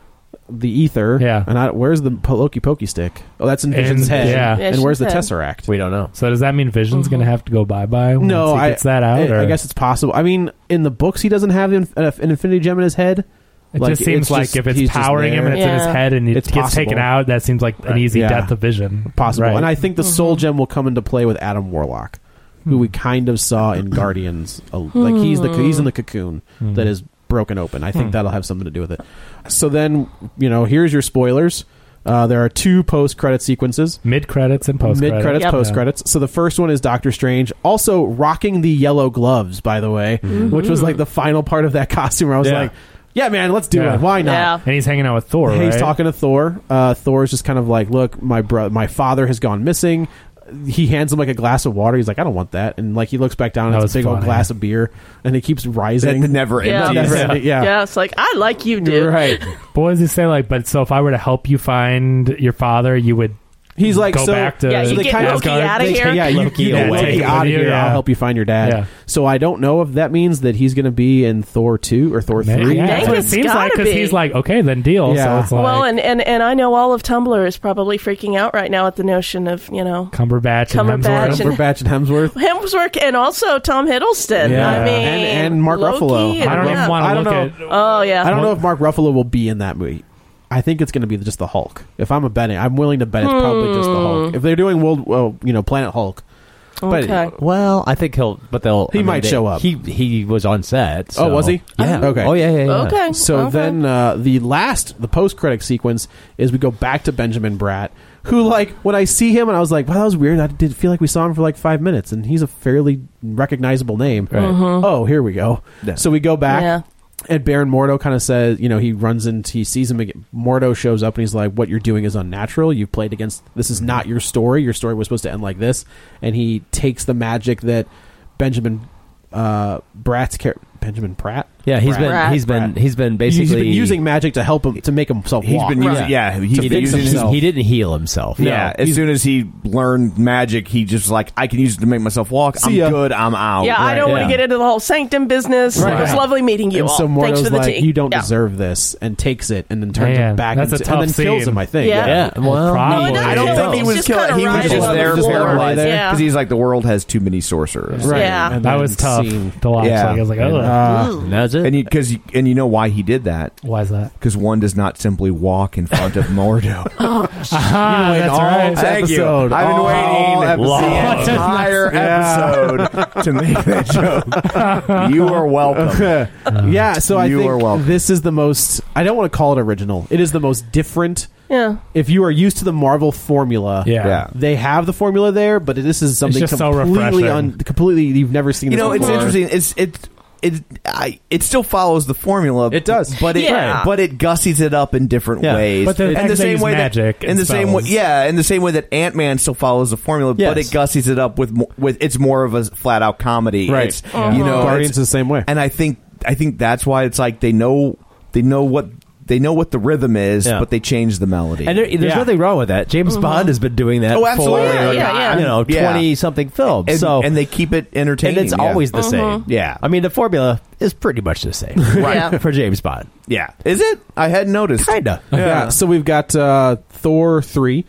the ether. Yeah. and I, where's the po- Loki Pokey stick? Oh, that's in Vision's And- head. yeah. and where's the Vision's head. Tesseract? We don't know. So does that mean Vision's going to have to go bye bye? No, once he I gets that out. I, or? I guess it's possible. I mean, in the books, he doesn't have an, uh, an Infinity Gem in his head. It Like, just seems it's like just- if it's he's just powering him there. and it's in his Yeah. head and it It's gets possible. taken out, that seems like an easy Yeah. death of Vision. Possible, Right. and I think the Soul Gem will come into play with Adam Warlock, who we kind of saw in Guardians. Uh, Like he's the he's in the cocoon that is broken open. I think that'll have something to do with it. So then, you know, here's your spoilers. Uh, there are two post-credit sequences. Mid credits and post Mid credits, Yep. post credits. So the first one is Doctor Strange, also rocking the yellow gloves, by the way, which was like the final part of that costume. Where I was Yeah. like, "Yeah, man, let's do Yeah. it. Why not?" Yeah. And he's hanging out with Thor, He's right? talking to Thor. Uh, Thor's just kind of like, "Look, my bro- my father has gone missing." He hands him like a glass of water. He's like, "I don't want that." And like he looks back down, and That it's a was big old funny. glass of beer, and it keeps rising. That never Yeah. ends. Never Yeah. ending. yeah. Yeah, it's like, I like you, dude. Right. But what does he say? Like, but so if I were to help you find your father, you would He's like, go so back to Yeah, you they get kind of- Loki Asgard? out of They- here. Yeah, you, Loki you get away. Loki Take it out of with you, here. yeah. I'll help you find your dad. Yeah. So I don't know if that means that he's going to be in Thor two or Thor Maybe, three. yeah, think that's what it it's seems like gotta because be. he's like, okay, then deal. Yeah. So it's like Well, and, and, and I know all of Tumblr is probably freaking out right now at the notion of, you know, Cumberbatch and Cumberbatch Hemsworth. and- Cumberbatch and Hemsworth. Hemsworth and also Tom Hiddleston. Yeah. I mean, And- and Mark Loki Ruffalo. and- I don't yeah. even want I to don't look know. at. Oh, yeah. I don't know if Mark Ruffalo will be in that movie. I think it's going to be just the Hulk. If I'm a betting, I'm willing to bet it's probably just the Hulk. If they're doing World, well, you know, Planet Hulk. But Okay. Well, I think he'll, but they'll. He I mean, might they- show up. He he was on set. So. Oh, was he? Yeah. Okay. Oh yeah, yeah, yeah. Okay. So okay. then uh, the last, the post-credit sequence is we go back to Benjamin Bratt, who, like, when I see him, and I was like, wow, that was weird. I did feel like we saw him for like five minutes, and he's a fairly recognizable name. Right. Oh, here we go. Yeah. So we go back. Yeah. And Baron Mordo kind of says, you know, he runs into, he sees him again. Mordo shows up and he's like, what you're doing is unnatural. You've played against, this is not your story. Your story was supposed to end like this. And he takes the magic that Benjamin uh, Bratt's character, Benjamin Pratt? Yeah, he's Bratt. been Bratt. he's been Bratt. he's been basically He's been using magic to help him, to make himself He's walk. been using, Right. yeah, he's To been fix using his, himself. He didn't heal himself. yeah. As he's- soon as he learned magic, he just like, I can use it to make myself walk. See I'm ya. good. I'm out. Yeah, I don't want yeah. to get into the whole sanctum business. Right. It was lovely meeting you and all. so Thanks Mordo's for the like, tea. you don't Yeah. deserve this, and takes it, and then turns Man, it back that's a into, tough and then kills scene. him, I think. Yeah. Yeah. Well, Probably. No, it I don't Yeah. think he He's was just killing. kinda He was riding just on there the for floor. paralyzed Yeah. because he's like, the world has too many sorcerers. Right. Yeah. And That then was tough scene. to watch. Yeah. Like, I was like, oh, Uh, And that's it. And because you, and you know why he did that? why is that? Because one does not simply walk in front of Mordo. Ah, that's all right. Thank you. episode. I've been All waiting episode. the entire episode to make that joke. You are welcome. yeah, so I You think are welcome. this is the most, I don't want to call it original. It is the most different. Yeah. If you are used to the Marvel formula, Yeah. Yeah. they have the formula there, but this is something just so completely refreshing. un, completely you've never seen. You this know, it's before. interesting. It's it's it I, it still follows the formula. It does. but it Yeah. but it gussies it up in different Yeah. ways. But the and fact the they same use way magic that, in and the same way, spells. yeah, in the same way that Ant-Man still follows the formula, but Yes. it gussies it up with mo- with it's more of a flat out comedy. Right. It's, Uh-huh. You know, Guardians it's- is the same way. and I think I think that's why it's like they know they know what they know what the rhythm is, Yeah. but they change the melody. And there, there's Yeah. nothing wrong with that. James Bond has been doing that Oh, absolutely. for Yeah, yeah, yeah. you know Yeah. twenty something films. and, so and they keep it entertaining. and it's yeah. always the same. Yeah. I mean the formula is pretty much the same, Yeah. for James Bond. yeah. Is it? I hadn't noticed. Kinda. Yeah. So we've got uh, Thor three.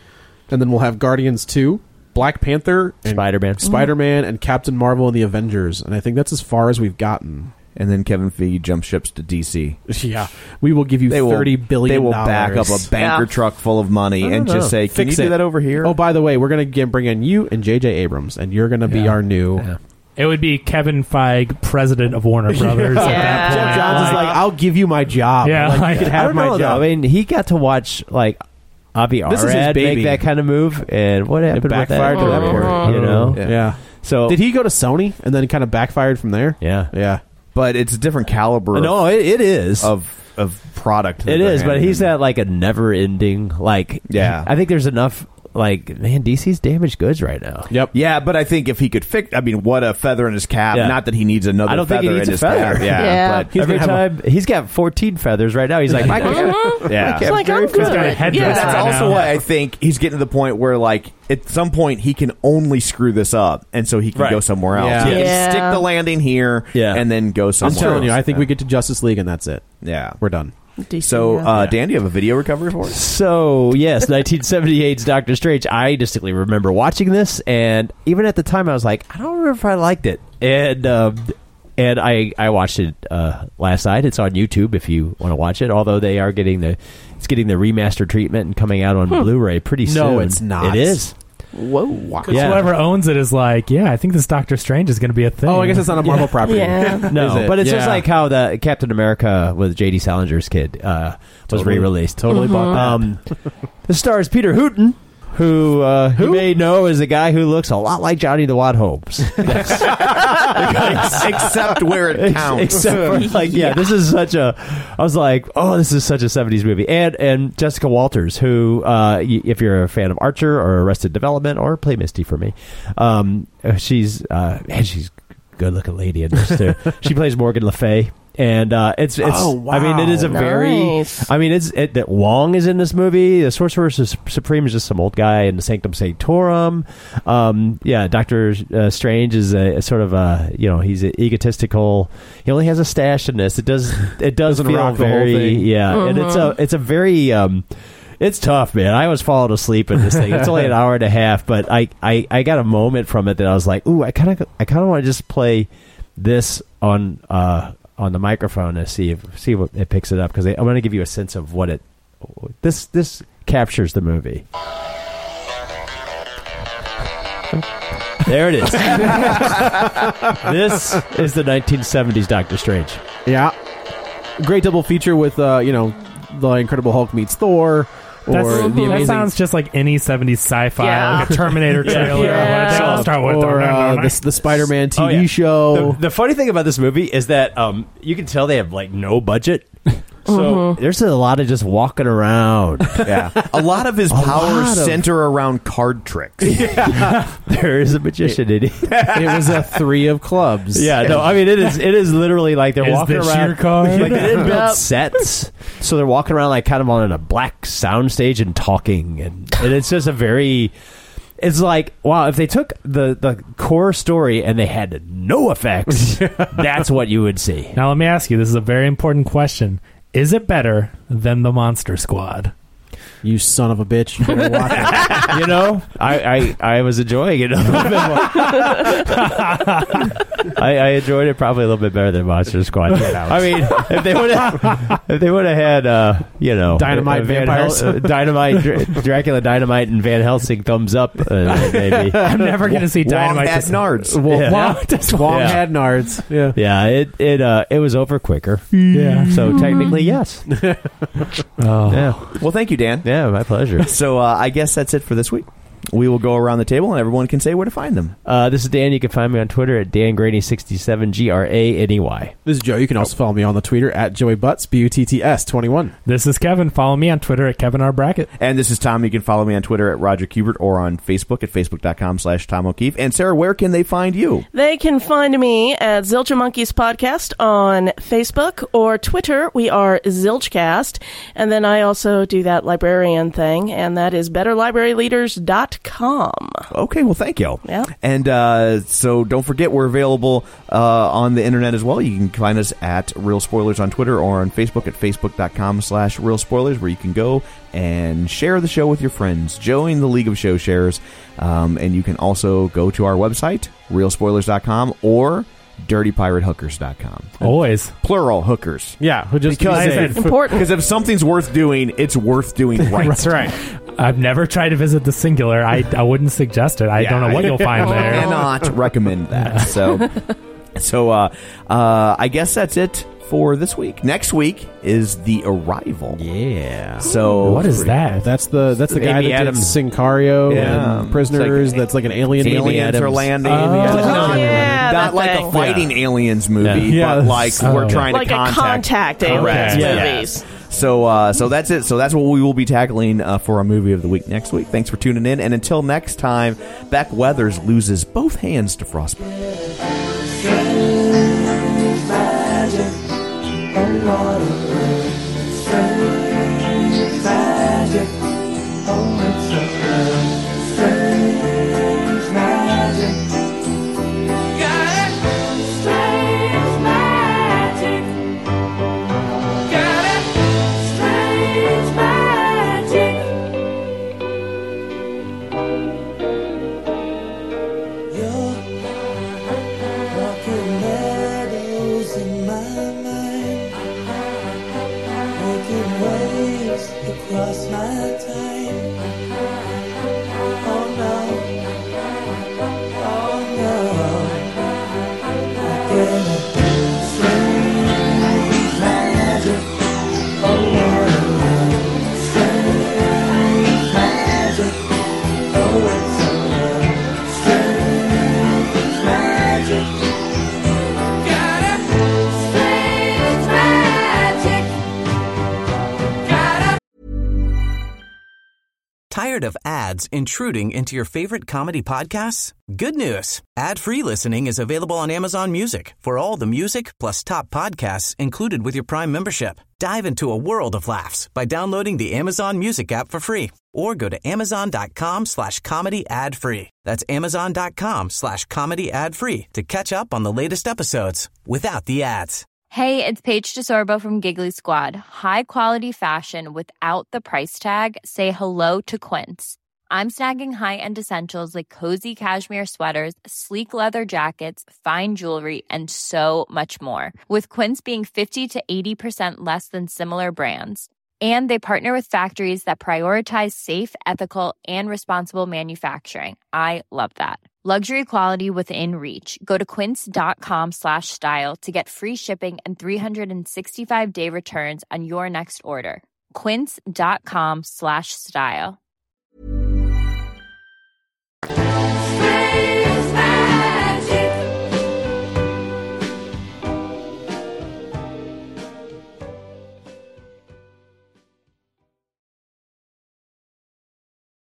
and then we'll have Guardians two, Black Panther, and Spider-Man. Spider-Man, and Captain Marvel and the Avengers. And I think that's as far as we've gotten. And then Kevin Feige jumps ships to D C. Yeah, we will give you they thirty will, billion. They will back up a banker Yeah. truck full of money and know. just say, "Can Fix you it. do that over here?" Oh, by the way, we're going to bring in you and J J Abrams, and you're going to be Yeah. our new. Yeah. It would be Kevin Feige, president of Warner Brothers. At Yeah. that point. Jeff Johns is like, I'll give you my job. Yeah, like, like, you can I have don't my know, job. though. I mean, he got to watch like Avi This is his Arad baby. make that kind of move, and what happened with that? backfired to that point. You know, Yeah. yeah. So Did he go to Sony and then kind of backfired from there? Yeah, Yeah. But it's a different caliber. no, it, it is. of of product. that It they're is, but handing he's him. at like a never-ending. Like, Yeah. I think there's enough. Like, man, D C's damaged goods right now. Yep. Yeah, but I think if he could fix, I mean, what a feather in his cap. Yeah. Not that he needs another. I don't think feather he needs in a his feather. cap. Yeah, Yeah. but He's Every gonna have time he's got fourteen feathers right now. He's like, my Mhm. yeah. It's like, I'm He's got a good. headdress Yeah. That's right also now. why I think he's getting to the point where, like, at some point he can only screw this up, and so he can Right. go somewhere else. Yeah. He can Yeah. stick the landing here, Yeah. and then go I'm somewhere. telling you, else. I think we get to Justice League and that's it. Yeah, We're done. D C, So, yeah. uh, Dan, do you have a video recovery for us? So, yes, nineteen seventy-eight's Doctor Strange. I distinctly remember watching this, and even at the time, I was like, I don't remember if I liked it. And um, and I, I watched it uh, last night. It's on YouTube if you want to watch it, although they are getting the it's getting the remaster treatment and coming out on Blu-ray pretty soon. No, it's not. It is. Whoa. Because Yeah. whoever owns it is like, yeah, I think this Doctor Strange is going to be a thing. Oh, I guess it's not a Marvel property. Yeah. No, Is it? but it's just Yeah. like how the Captain America with J D Salinger's kid uh, was Totally. re-released. Totally bought that. Um, the stars Peter Hooton, who uh, who you may know is a guy who looks a lot like Johnny the Wad Holmes. Except where it counts. Except for, like, yeah, this is such a. I was like, oh, this is such a seventies movie. And and Jessica Walters, who, uh, y- if you're a fan of Archer or Arrested Development or Play Misty for me, um, she's uh, man, she's a good looking lady in this too. She plays Morgan Le Fay. And uh, it's it's. Oh, wow. I mean, it is a very. Nice. I mean, it's it, that Wong is in this movie. The Sorcerer Supreme is just some old guy in the Sanctum Sanctorum. Um, yeah, Doctor uh, Strange is a, a sort of a you know he's a egotistical. He only has a stash in this. It does it does Doesn't feel rock the whole very thing. yeah, and it's a it's a very. Um, It's tough, man. I was falling asleep in this thing. It's only an hour and a half, but I, I, I got a moment from it that I was like, ooh, I kind of I kind of want to just play this on uh, on the microphone to see if see what it picks it up, because I'm going to give you a sense of what it this this captures the movie. There it is. This is the nineteen seventies Doctor Strange. Yeah. Great double feature with, uh, you know, The Incredible Hulk meets Thor. That's, Or the that amazing, sounds just like any seventies sci-fi, Yeah. like a Terminator trailer. Yeah. They all start with or the- uh, the, the Spider-Man T V Oh, yeah. show. The, the funny thing about this movie is that um, you can tell they have like no budget, so there's a lot of just walking around. Yeah, a lot of his lot powers of- center around card tricks. There is a magician in it. It was a three of clubs. Yeah, no, I mean it is. It is literally like they're Is walking this around. your card? Like they didn't build Yep. sets, so they're walking around like kind of on a black soundstage and talking, and, and it's just a very. It's like, wow, if they took the the core story and they had no effects, that's what you would see. Now let me ask you. This is a very important question. Is it better than the Monster Squad? You son of a bitch. You better watch it. You know, I, I, I was enjoying it a little bit more. I, I enjoyed it probably a little bit better than Monster Squad. I mean, if they would have, if they would have had, uh, you know, Dynamite uh, Van vampires. Hel- uh, Dynamite, Dr- Dracula, Dynamite, and Van Helsing thumbs up, uh, maybe. I'm never going to see Wong Dynamite. had this- nards. Well, Yeah. Wong, Wong Yeah. had nards. Yeah. Yeah, it it uh, it was over quicker. Yeah. So technically, yes. Oh. Yeah, Well, thank you, Dan. yeah, my pleasure. So uh, I guess that's it for this week. We will go around the table and everyone can say where to find them. Uh, this is Dan. You can find me on Twitter at Dan Graney sixty-seven, G R A N E Y. This is Joe. You can also follow me on the Twitter at Joey Butts, B U T T S twenty-one. This is Kevin. Follow me on Twitter at Kevin R. Brackett. And this is Tom. You can follow me on Twitter at Roger Kubert or on Facebook at facebook.com slash Tom O'Keefe. And Sarah, where can they find you? They can find me at Zilch Monkeys Podcast on Facebook or Twitter. We are Zilchcast. And then I also do that librarian thing, and that is better library leaders dot dot com. Okay, well, thank you. Yeah. And uh, so don't forget, we're available uh, on the internet as well. You can find us at Real Spoilers on Twitter or on Facebook at facebook.com slash Real Spoilers, where you can go and share the show with your friends. Join the League of Show Sharers. Um, and you can also go to our website, real spoilers dot com or dirty pirate hookers dot com. Always. Plural hookers. Yeah, who just because safe. Important. Because if something's worth doing, it's worth doing right. That's right. I've never tried to visit the singular. I, I wouldn't suggest it. I Yeah, don't know what I- you'll find I there. cannot recommend that. So, so uh, uh, I guess that's it for this week. Next week is The Arrival. Yeah. So What is that? That's the that's the guy Amy that Adams. did Sicario Yeah. and Prisoners. It's like- that's like an alien. Amy movie. aliens are Adams. landing. Oh. It's not, Oh, yeah, not that like thing. a fighting aliens movie, Yeah. but like Oh. we're trying Like to a contact. contact aliens Okay. movies. So, uh, so that's it. So that's what we will be tackling uh, for our movie of the week next week. Thanks for tuning in, and until next time, Beck Weathers loses both hands to frostbite. Across my time. Oh no. Oh no. I get strange magic. Oh what strange magic. Oh it's so strange magic. Got it. Strange magic. Got it. Tired of ads intruding into your favorite comedy podcasts? Good news. Ad-free listening is available on Amazon Music for all the music plus top podcasts included with your Prime membership. Dive into a world of laughs by downloading the Amazon Music app for free or go to amazon.com slash comedy ad free. That's amazon.com slash comedy ad free to catch up on the latest episodes without the ads. Hey, it's Paige DeSorbo from Giggly Squad. High quality fashion without the price tag. Say hello to Quince. I'm snagging high-end essentials like cozy cashmere sweaters, sleek leather jackets, fine jewelry, and so much more. With Quince being fifty to eighty percent less than similar brands. And they partner with factories that prioritize safe, ethical, and responsible manufacturing. I love that. Luxury quality within reach. Go to quince.com slash style to get free shipping and three sixty-five day returns on your next order. Quince.com slash style.